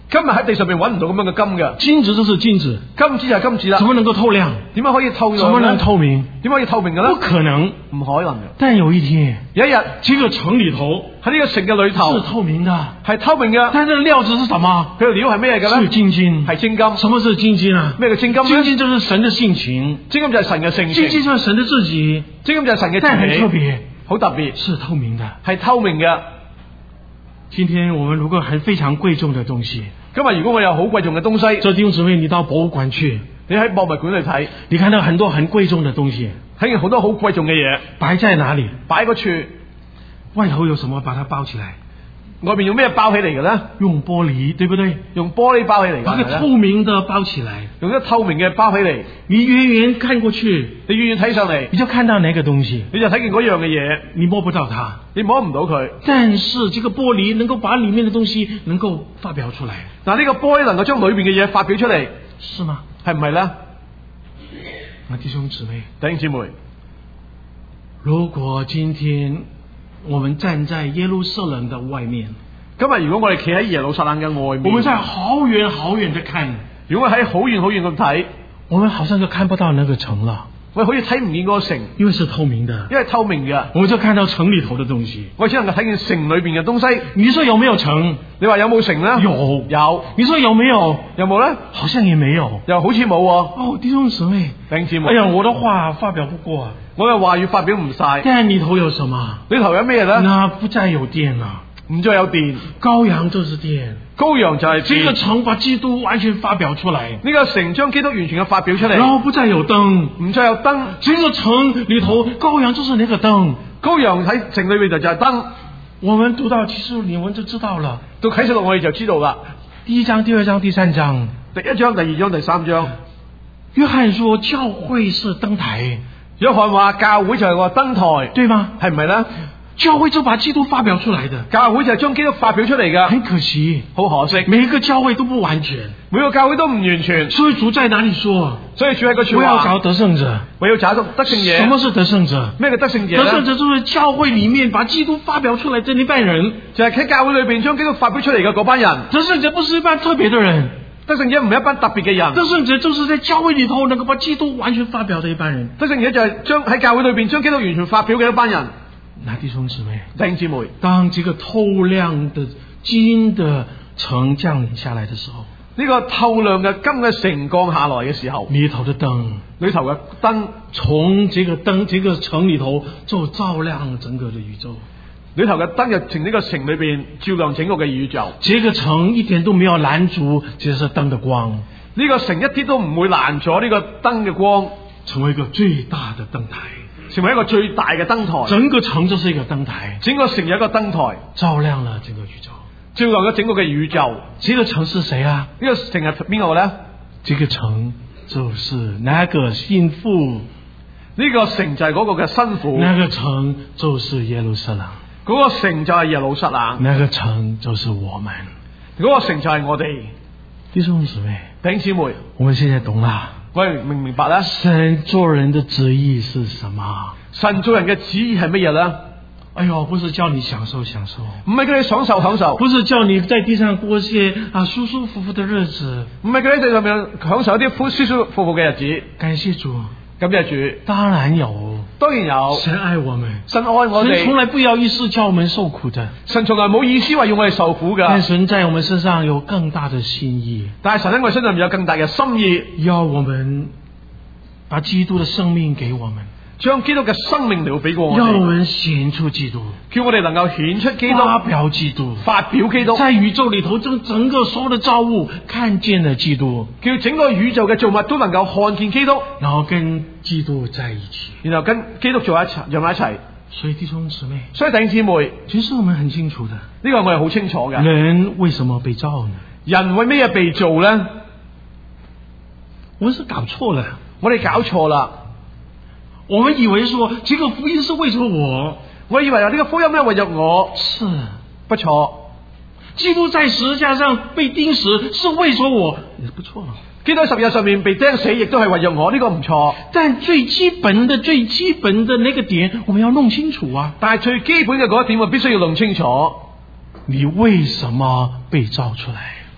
今日喺地上面揾唔到咁樣嘅金嘅， 金子就是金子， 金子就係金子啦。 怎麼能夠透亮？ 點解可以透亮？ 怎麼能透明？ 點解可以透明嘅咧？ 不可能， 唔可能嘅。 但有一天， 有一日， 這個城裏頭喺呢個城嘅裏頭是透明的， 係透明嘅。 但係料子是什麼？ 佢嘅料係咩嘅咧？ 是金金， 係精金。 什麼是金金啊？ 咩叫精金咧？ 金金就是神的性情， 精金就係神嘅性情， 金金就是神的自己， 精金就係神嘅自己， 但很特別， 好特別， 是透明的， 係透明嘅。 今天我們如果很非常貴重的東西， 今日如果我有好貴重嘅東西， 這弟兄姊妹，你到博物館去， 你喺博物館嚟睇， 你看到很多很貴重的東西， 睇見好多好貴重嘅嘢， 擺在哪裏？ 擺個處， 外頭有什麼把它包起來？ 外面用咩包起嚟嘅咧？ 用玻璃，對不對？ 用玻璃包起嚟嘅， 把個透明的包起來， 用一透明嘅包起嚟。 你遠遠看過去， 你遠遠睇上嚟， 你就看到那個東西， 你就睇見嗰樣嘅嘢， 你摸不到它， 你摸唔到佢。 但是這個玻璃能夠把裏面的東西能夠發表出來。 嗱，呢個玻璃能夠將裏面嘅嘢發表出嚟， 是嗎？ 係唔係咧？ 那弟兄姊妹， 弟兄姊妹， 如果今天我們站在耶路撒冷的外面， 今日如果我哋企喺耶路撒冷嘅外面， 我們在好遠好遠的看， 如果喺好遠好遠咁睇， 我們好像就看不到那個城了。 我哋好似睇唔見嗰個城， 因為是透明的， 因為透明嘅， 我們就看到城裏頭的東西。 我只能夠睇見城裏邊嘅東西。 你說有沒有城？ 你話有冇城咧？ 有有。 你說有沒有？ 有冇咧？ 好像也沒有， 又好似冇。 哦，弟兄姊妹， 弟兄姊妹， 哎呀，我的話發表不過啊， 我嘅話語發表唔晒。 但裏頭有什麼？ 裏頭有咩咧？ 那不再有電了， 唔再有電。 羔羊就是電， 羔羊就係這個城把基督完全發表出來。 呢個城將基督完全嘅發表出嚟。 然後不再有燈， 唔再有燈。 這個城裏頭羔羊就是那個燈， 羔羊喺城裏邊就就係燈。 我們讀到啟示錄，你們就知道了。 到啟示錄我哋就知道啦。 第一章、第二章、第三章， 第一章、第二章、第三章。 約翰說教會是燈台， 約翰話教會就係個燈台， 對嗎？ 係唔係咧？ 教會就把基督發表出來的， 教會就係將基督發表出嚟嘅。 很可惜， 好可惜， 每一個教會都不完全， 每個教會都唔完全。 所以主在哪裏說？ 所以主喺個處話， 我要找得勝者， 我要找得得勝者。 什麼是得勝者？ 咩叫得勝者？ 得勝者就是教會裏面把基督發表出來的那班人， 就係喺教會裏邊將基督發表出嚟嘅嗰班人。 得勝者不是一班特別的人， 得勝者唔係一班特別嘅人， 得勝者就是在教會裏頭能夠把基督完全發表的一班人。 得勝者就係將喺教會裏邊將基督完全發表嘅一班人。 那弟兄姊妹， 弟兄姊妹， 當這個透亮的金的城降臨下來的時候， 呢個透亮嘅金嘅城降下來嘅時候， 裏頭的燈， 裏頭嘅燈從這個燈這個城裏頭就照亮整個的宇宙。 裏頭嘅燈就從呢個城裏邊照亮整個嘅宇宙。 這個城一點都沒有攔阻，這是燈的光。 呢個城一啲都唔會攔咗呢個燈嘅光， 成為一個最大的燈台， 成為一個最大嘅燈台。 整個城就是一個燈台， 整個城有一個燈台， 照亮了整個宇宙， 照亮咗整個嘅宇宙。 這個城是誰啊？ 呢個城係邊個咧？ 這個城就是那個新婦， 呢個城就係嗰個嘅新婦。 那個城就是耶路撒冷， 嗰個城就係耶路撒冷。 那個城就是我們， 嗰個城就係我哋。 弟兄姊妹， 弟兄姊妹， 我們現在懂啦。 我哋明唔明白咧？ 神做人的旨意是什麼？ 神做人嘅旨意係乜嘢咧？ 哎呦，不是叫你享受享受， 唔係叫你享受享受， 不是叫你在地上過一些啊舒舒服服的日子， 唔係叫你喺地上面享受一啲舒舒服服嘅日子。 感謝主， 感謝主， 當然有， 當然有。 神愛我們， 神愛我哋， 神從來不要意思叫我們受苦的， 神從來冇意思話要我哋受苦噶。 但神在我們身上有更大的心意， 但係神喺我哋身上有更大嘅心意， 要我們把基督的生命給我們， 將基督嘅生命留俾過我哋， 要我們顯出基督， 叫我哋能夠顯出基督， 發表基督， 發表基督， 在宇宙裏頭，整整個所有的造物看見了基督， 叫整個宇宙嘅造物都能夠看見基督， 然後跟基督在一起， 然後跟基督做一齊，讓埋一齊。 所以弟兄姊妹， 所以弟兄姊妹， 其實我們很清楚的， 呢個我係好清楚嘅。 人為什麼被造呢？ 人為咩嘢被造咧？ 我們是搞錯了， 我哋搞錯啦。 我們以為說這個福音是為咗我， 我以為呢個福音咧為咗我， 是不錯。 基督在十字架上被釘死是為咗我，也不錯。 基督喺十字架上面被釘死，亦都係為咗我，呢個唔錯。 但最基本的、最基本的那個點，我們要弄清楚啊！ 但係最基本嘅嗰一點，我必須要弄清楚。 你為什麼被造出來？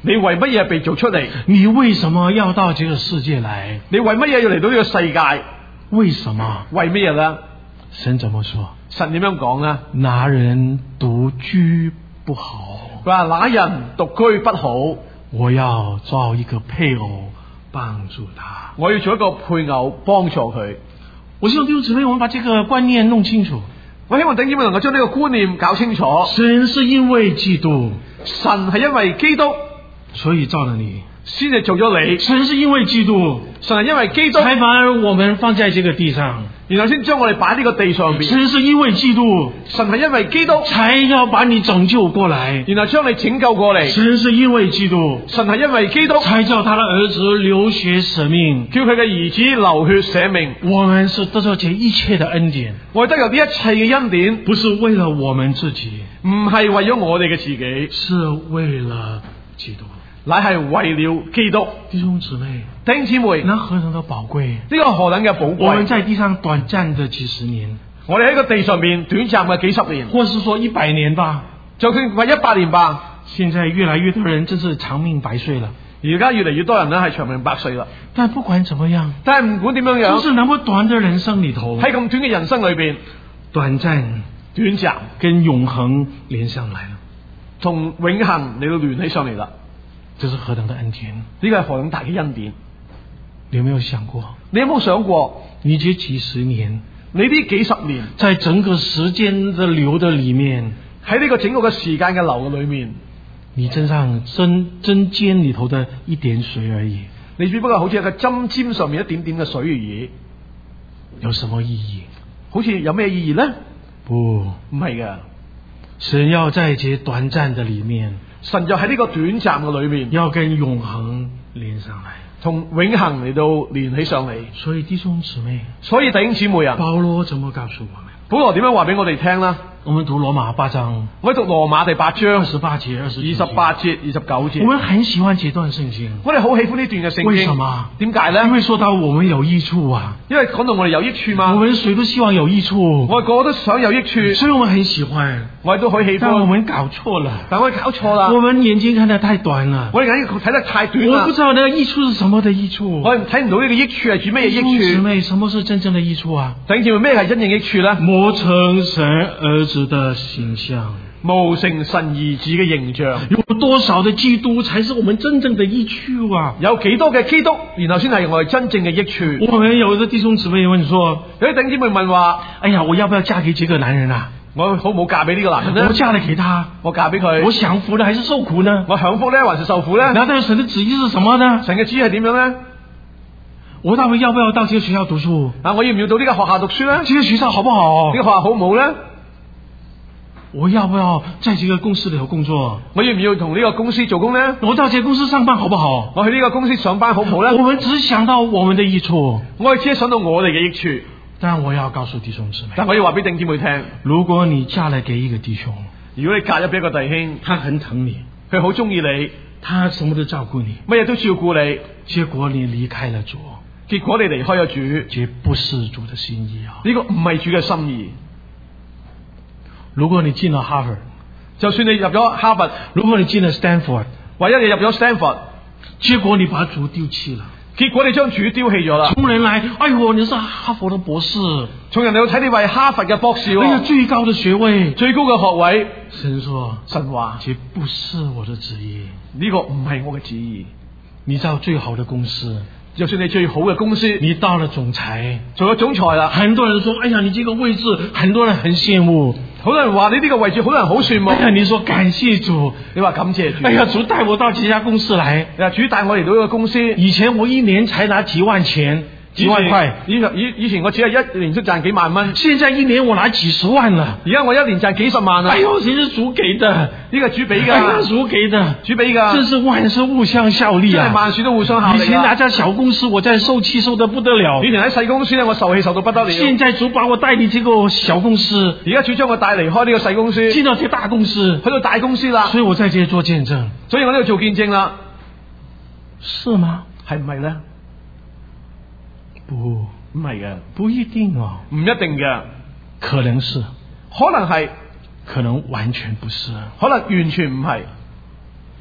你為乜嘢被做出嚟？ 你為什麼要到這個世界來？ 你為乜嘢要嚟到呢個世界？ 為什麼？ 為乜嘢咧？ 神怎麼說？ 神點樣講咧？ 拿人獨居不好。 佢話那人獨居不好， 我要造一個配偶幫助他。 我要做一個配偶幫助佢。 我希望弟兄姊妹，我們把這個觀念弄清楚。 我希望弟兄姊妹能夠將呢個觀念搞清楚。 神是因為基督， 神係因為基督， 所以造了你。 先至做咗你。 神是因為基督， 神係因為基督， 才把我們放在這個地上， 然後先將我哋擺喺呢個地上邊。 神是因為基督， 神係因為基督， 才要把你拯救過來， 然後將你拯救過嚟。 神是因為基督， 神係因為基督， 才叫他的兒子流血捨命， 叫佢嘅兒子流血捨命。 我們是得到這一切的恩典， 我哋得有呢一切嘅恩典， 不是為了我們自己， 唔係為咗我哋嘅自己， 是為了基督， 乃係為了基督。 弟兄姊妹， 弟兄姊妹， 那何等的寶貴！ 呢個何等嘅寶貴！ 我們在地上短暫的幾十年， 我哋喺個地上面短暫嘅幾十年， 或是說一百年吧， 就算話一百年吧。 現在越來越多人真是長命百歲了， 而家越嚟越多人咧係長命百歲啦。 但不管怎麼樣， 但係唔管點樣樣， 就是那麼短的人生裏頭， 喺咁短嘅人生裏邊， 短暫、 短暫跟永恆連上來了， 同永恆你都聯起上嚟啦。 這是何等的恩典！ 呢個係何等大嘅恩典！ 你有沒有想過？ 你有冇想過？ 你這幾十年， 你呢幾十年， 在整個時間的流的裏面， 喺呢個整個嘅時間嘅流嘅裏面， 你身上針針尖裏頭的一點水而已， 你只不過好似一個針尖上面一點點嘅水而已， 有什麼意義？ 好似有咩意義呢？ 不， 唔係嘅。 神要在這短暫的裏面， 神就喺呢個短暫嘅裏面， 要跟永恆連上來， 同永恆嚟到連起上嚟。 所以弟兄姊妹， 所以弟兄姊妹啊， 保羅怎麼告訴我們？ 保羅點樣話俾我哋聽啦？ 我們讀羅馬八章， 我哋讀羅馬第八章二十八節、二十二十八節、二十九節。 我們很喜歡這段聖經， 我哋好喜歡呢段嘅聖經。 為什麼？ 點解咧？ 因為說到我們有益處啊， 因為講到我哋有益處嘛。 我們誰都希望有益處， 我哋個個都想有益處， 所以我們很喜歡。 我哋都好喜歡。 但我們搞錯了， 但我哋搞錯啦。 我們眼睛看得太短了， 我哋眼睛睇得太短啦。 我不知道那個益處是什麼的益處， 我哋睇唔到呢個益處係指咩益處？ 弟兄姊妹，什麼是真正的益處啊？ 弟兄姊妹，咩係真正益處咧？ 磨成神兒子的形象， 磨成神兒子嘅形象。 有多少的基督才是我們真正的益處啊？ 有幾多嘅基督，然後先係我哋真正嘅益處。 我們有的弟兄姊妹問說， 有啲弟兄姊妹問話， 哎呀，我要不要嫁給這個男人啊？ 我好唔好嫁俾呢個男人呢？ 我嫁了給他， 我嫁俾佢， 我享福呢，還是受苦呢？ 我享福呢，還是受苦呢？ 那到底神的旨意是什麼呢？ 神嘅旨意係點樣呢？ 我到底要不要到這個學校讀書？ 啊，我要唔要到呢個學校讀書呢？ 這個學校好不好？ 呢個學校好唔好呢？ 我要不要在這個公司裏頭工作？ 我要唔要同呢個公司做工呢？ 我到這個公司上班好不好？ 我去呢個公司上班好唔好呢？ 我們只想到我們的益處， 我哋只係想到我哋嘅益處。 但我要告訴弟兄姊妹， 但我要話俾弟兄姊妹聽， 如果你嫁了給一個弟兄， 如果你嫁咗俾一個弟兄， 他很疼你， 佢好中意你， 他什麼都照顧你， 乜嘢都照顧你， 結果你離開了主， 結果你離開咗主， 這不是主的心意啊！ 呢個唔係主嘅心意。 如果你進了哈佛， 就算你入咗哈佛， 如果你進了 Stanford， 或者你入咗 Stanford， 結果你把主丟棄了， 結果你將主丟棄咗啦。 從人來，哎呦，你是哈佛的博士， 從人哋去睇你為哈佛嘅博士， 哎呀，最高的學位， 最高嘅學位。 神說， 神話， 這不是我的旨意， 呢個唔係我嘅旨意。 你到最好的公司， 就算你最好嘅公司， 你到了總裁， 做咗總裁啦， 很多人說，哎呀，你這個位置，很多人很羨慕， 好多人話你呢個位置，好多人好羨慕。 哎呀，你說感謝主， 你話感謝主， 哎呀，主帶我到這家公司來， 你話主帶我嚟到呢個公司， 以前我一年才拿幾萬錢。幾萬塊， 以以以前我只係一年都賺幾萬蚊， 現在一年我拿幾十萬了。 而家我一年賺幾十萬啦。 哎呦，誰是主給的？ 呢個主俾噶， 哎呀，主給的， 主俾噶， 真是萬事互相效力啊！ 真係萬事都互相效力。 以前那家小公司，我在受氣受得不得了。 以前喺細公司咧，我受氣受到不得了。 現在主把我帶離這個小公司， 而家主將我帶離開呢個細公司， 進到這大公司， 去到大公司啦。 所以我在這裡做見證， 所以我呢度做見證啦。 是嗎？ 係唔係咧？ 不， 唔係嘅， 不一定哦， 唔一定嘅， 可能是， 可能係， 可能完全不是， 可能完全唔係。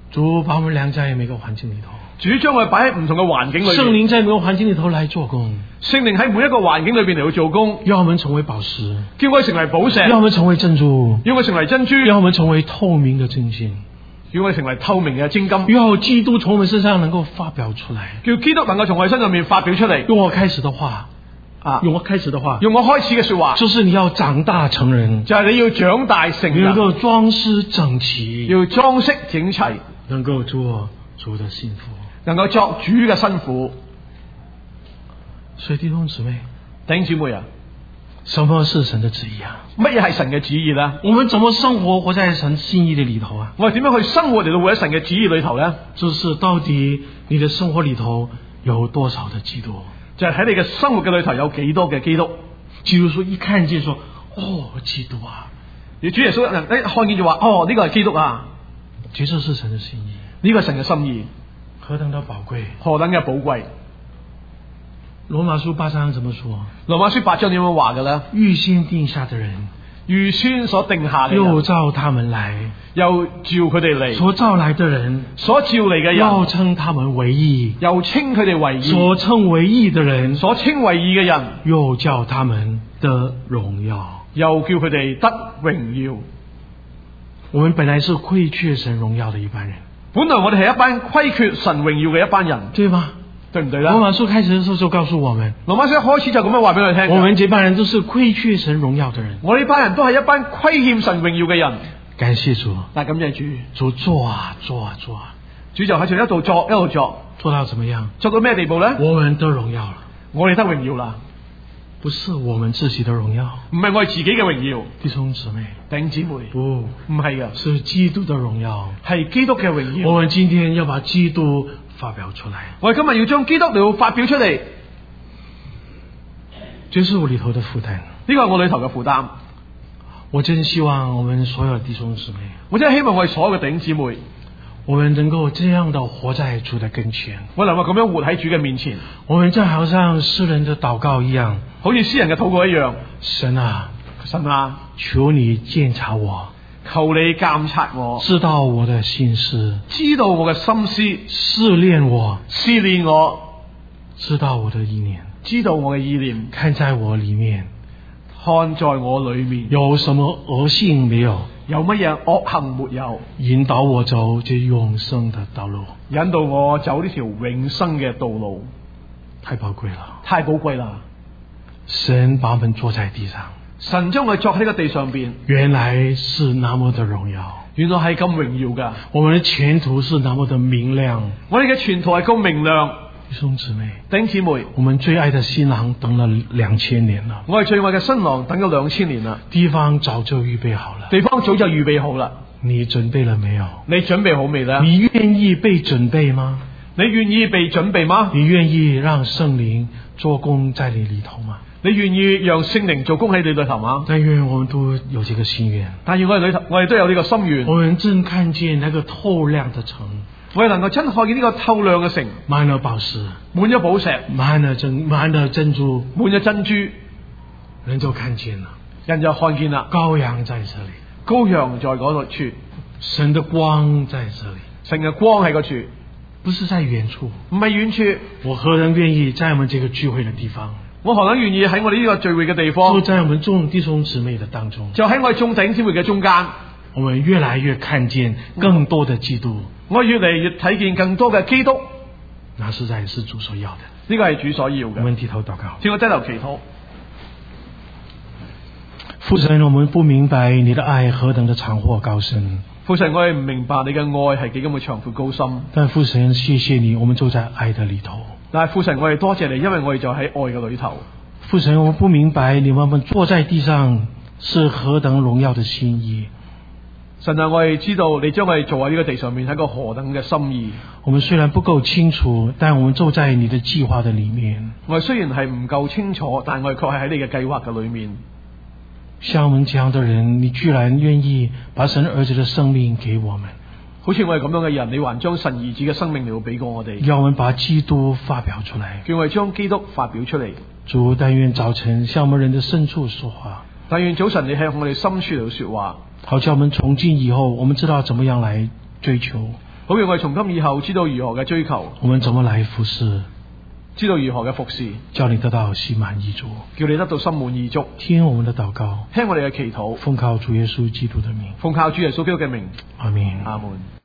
主把我们量在每个環境裏頭， 主將我哋擺喺唔同嘅環境裏聖邊， 靈在每個環境裏頭來做工， 聖靈喺每一個環境裏邊嚟到做工， 要我們成為寶石， 叫我哋成為寶石， 要我們成為珍珠， 要我哋成為珍珠， 要我們成為透明的真金， 叫我哋成為透明嘅精金， 要基督從我們身上能夠發表出來， 叫基督能夠從我哋身上面發表出嚟。 用我開始的話啊， 用我開始的話， 用我開始嘅說話， 就是你要長大成人， 就係你要長大成人， 能夠裝飾整齊， 要裝飾整齊， 能夠做主的新婦， 能夠作主嘅新婦。 所以弟兄姊妹， 弟兄姊妹啊， 什麼是神的旨意啊？ 乜嘢係神嘅旨意呢？ 我們怎麼生活活在神心意的裏頭啊？ 我哋點樣去生活嚟到活喺神嘅旨意裏頭呢？ 就是到底你的生活裏頭有多少的基督？ 就係喺你嘅生活嘅裏頭有幾多嘅基督？ 基督說一看見說，哦，基督啊！ 而主耶穌一看見就話，哦，呢個係基督啊！ 這就是神嘅心意， 呢個係神嘅心意， 何等的寶貴， 何等嘅寶貴。 羅馬書八章怎麼說？ 羅馬書八章點樣話嘅咧？ 預先定下的人， 預先所定下嘅人， 又召他們來， 又召佢哋嚟， 所召來的人， 所召嚟嘅人， 又稱他們為義， 又稱佢哋為義， 所稱為義的人， 所稱為義嘅人， 又叫他們得榮耀， 又叫佢哋得榮耀。 我們本來是虧缺神榮耀的一班人， 本來我哋係一班虧缺神榮耀嘅一班人， 對嗎？ 對唔對咧？ 羅馬書開始的時候就告訴我們， 羅馬書一開始就咁樣話俾我哋聽， 我們這班人都是虧缺神榮耀的人， 我呢班人都係一班虧欠神榮耀嘅人。 感謝主， 但係感謝主， 主做啊做啊做啊， 主就喺度一度作一路作， 做到怎麼樣？ 做到咩地步咧？ 我們得榮耀了， 我哋得榮耀啦， 不是我們自己的榮耀， 唔係我哋自己嘅榮耀， 弟兄姊妹， 弟兄姊妹， 不， 唔係噶， 是基督的榮耀， 係基督嘅榮耀。 我們今天要把基督發表出來， 我哋今日要將基督嚟發表出嚟， 這是我裏頭的負擔， 呢個係我裏頭嘅負擔。 我真希望我們所有的弟兄姊妹， 我真係希望我哋所有嘅弟兄姊妹， 我們能夠這樣的活在主的跟前， 我能夠咁樣活喺主嘅面前。 我們就好像詩人的禱告一樣， 好似詩人嘅禱告一樣。 神啊， 神啊， 求你鑒察我， 求你監察我， 知道我的心思， 知道我嘅心思， 試煉我， 試煉我， 知道我的意念， 知道我嘅意念， 看在我裏面， 看在我裏面有什麼惡性沒有， 有乜嘢惡行沒有， 引導我走這永生的道路， 引導我走呢條永生嘅道路。 太寶貴了， 太寶貴啦！ 神把我們坐在地上， 神將我哋作喺呢個地上邊， 原來是那麼的榮耀， 原來係咁榮耀噶。 我們的前途是那麼的明亮， 我哋嘅前途係咁明亮。 弟兄姊妹， 弟兄姊妹， 我們最愛的新郎等了兩千年了， 我哋最愛嘅新郎等咗兩千年啦， 地方早就預備好了， 地方早就預備好啦。 你準備了沒有？ 你準備好未呢？ 你願意被準備嗎？ 你願意被準備嗎？ 你願意讓聖靈做工在你裏頭嗎？ 你願意讓聖靈做工喺你裏頭嗎？ 但願我們都有這個心願， 但願我哋裏頭，我哋都有呢個心願。 我們正看見那個透亮的城， 我哋能夠真看見呢個透亮嘅城， 滿了寶石， 滿咗寶石， 滿了珍，滿了珍珠， 滿咗珍珠， 人就看見了， 人就看見啦。 羔羊在這裏， 羔羊在嗰度處， 神的光在這裏， 神嘅光喺嗰處， 不是在遠處， 唔係遠處。 我何人願意在我們這個聚會的地方， 我何能願意喺我哋呢個聚會嘅地方， 就在我們眾弟兄姊妹的當中， 就喺我哋眾弟兄姊妹嘅中間， 我們越來越看見更多的基督， 我越嚟越睇見更多嘅基督， 那實在是主所要的。 呢個係主所要嘅。 我們低頭禱告， 請我低頭祈禱。 父神，我們不明白你的愛何等的長闊高深。 父神，我哋唔明白你嘅愛係幾咁嘅長闊高深。 但父神，謝謝你，我們就在愛的裏頭。 但係父神，我哋多謝你，因為我哋就喺愛嘅裏頭。 父神，我們不明白你們坐在地上是何等榮耀的心意。 神啊，我哋知道你將我哋做喺呢個地上面係一個何等嘅心意。 我們雖然不夠清楚，但我們就在你的計劃的裏面。 我哋雖然係唔夠清楚，但我哋確係喺你嘅計劃嘅裏面。 像我們這樣的人，你居然願意把神兒子的生命給我們， 好似我哋咁樣嘅人，你還將神兒子嘅生命嚟到俾過我哋， 要我們把基督發表出來， 叫我哋將基督發表出嚟。 主，但願早晨向我們人的深處說話， 但願早晨你喺我哋深處嚟到說話， 好叫我們從今以後，我們知道怎麼樣來追求， 好讓我哋從今以後知道如何嘅追求， 我們怎麼來服侍， 知道如何嘅服侍， 叫你得到心滿意足， 叫你得到心滿意足。 聽我們的禱告， 聽我哋嘅祈禱， 奉靠主耶穌基督的名， 奉靠主耶穌基督嘅名， 阿們。 阿門。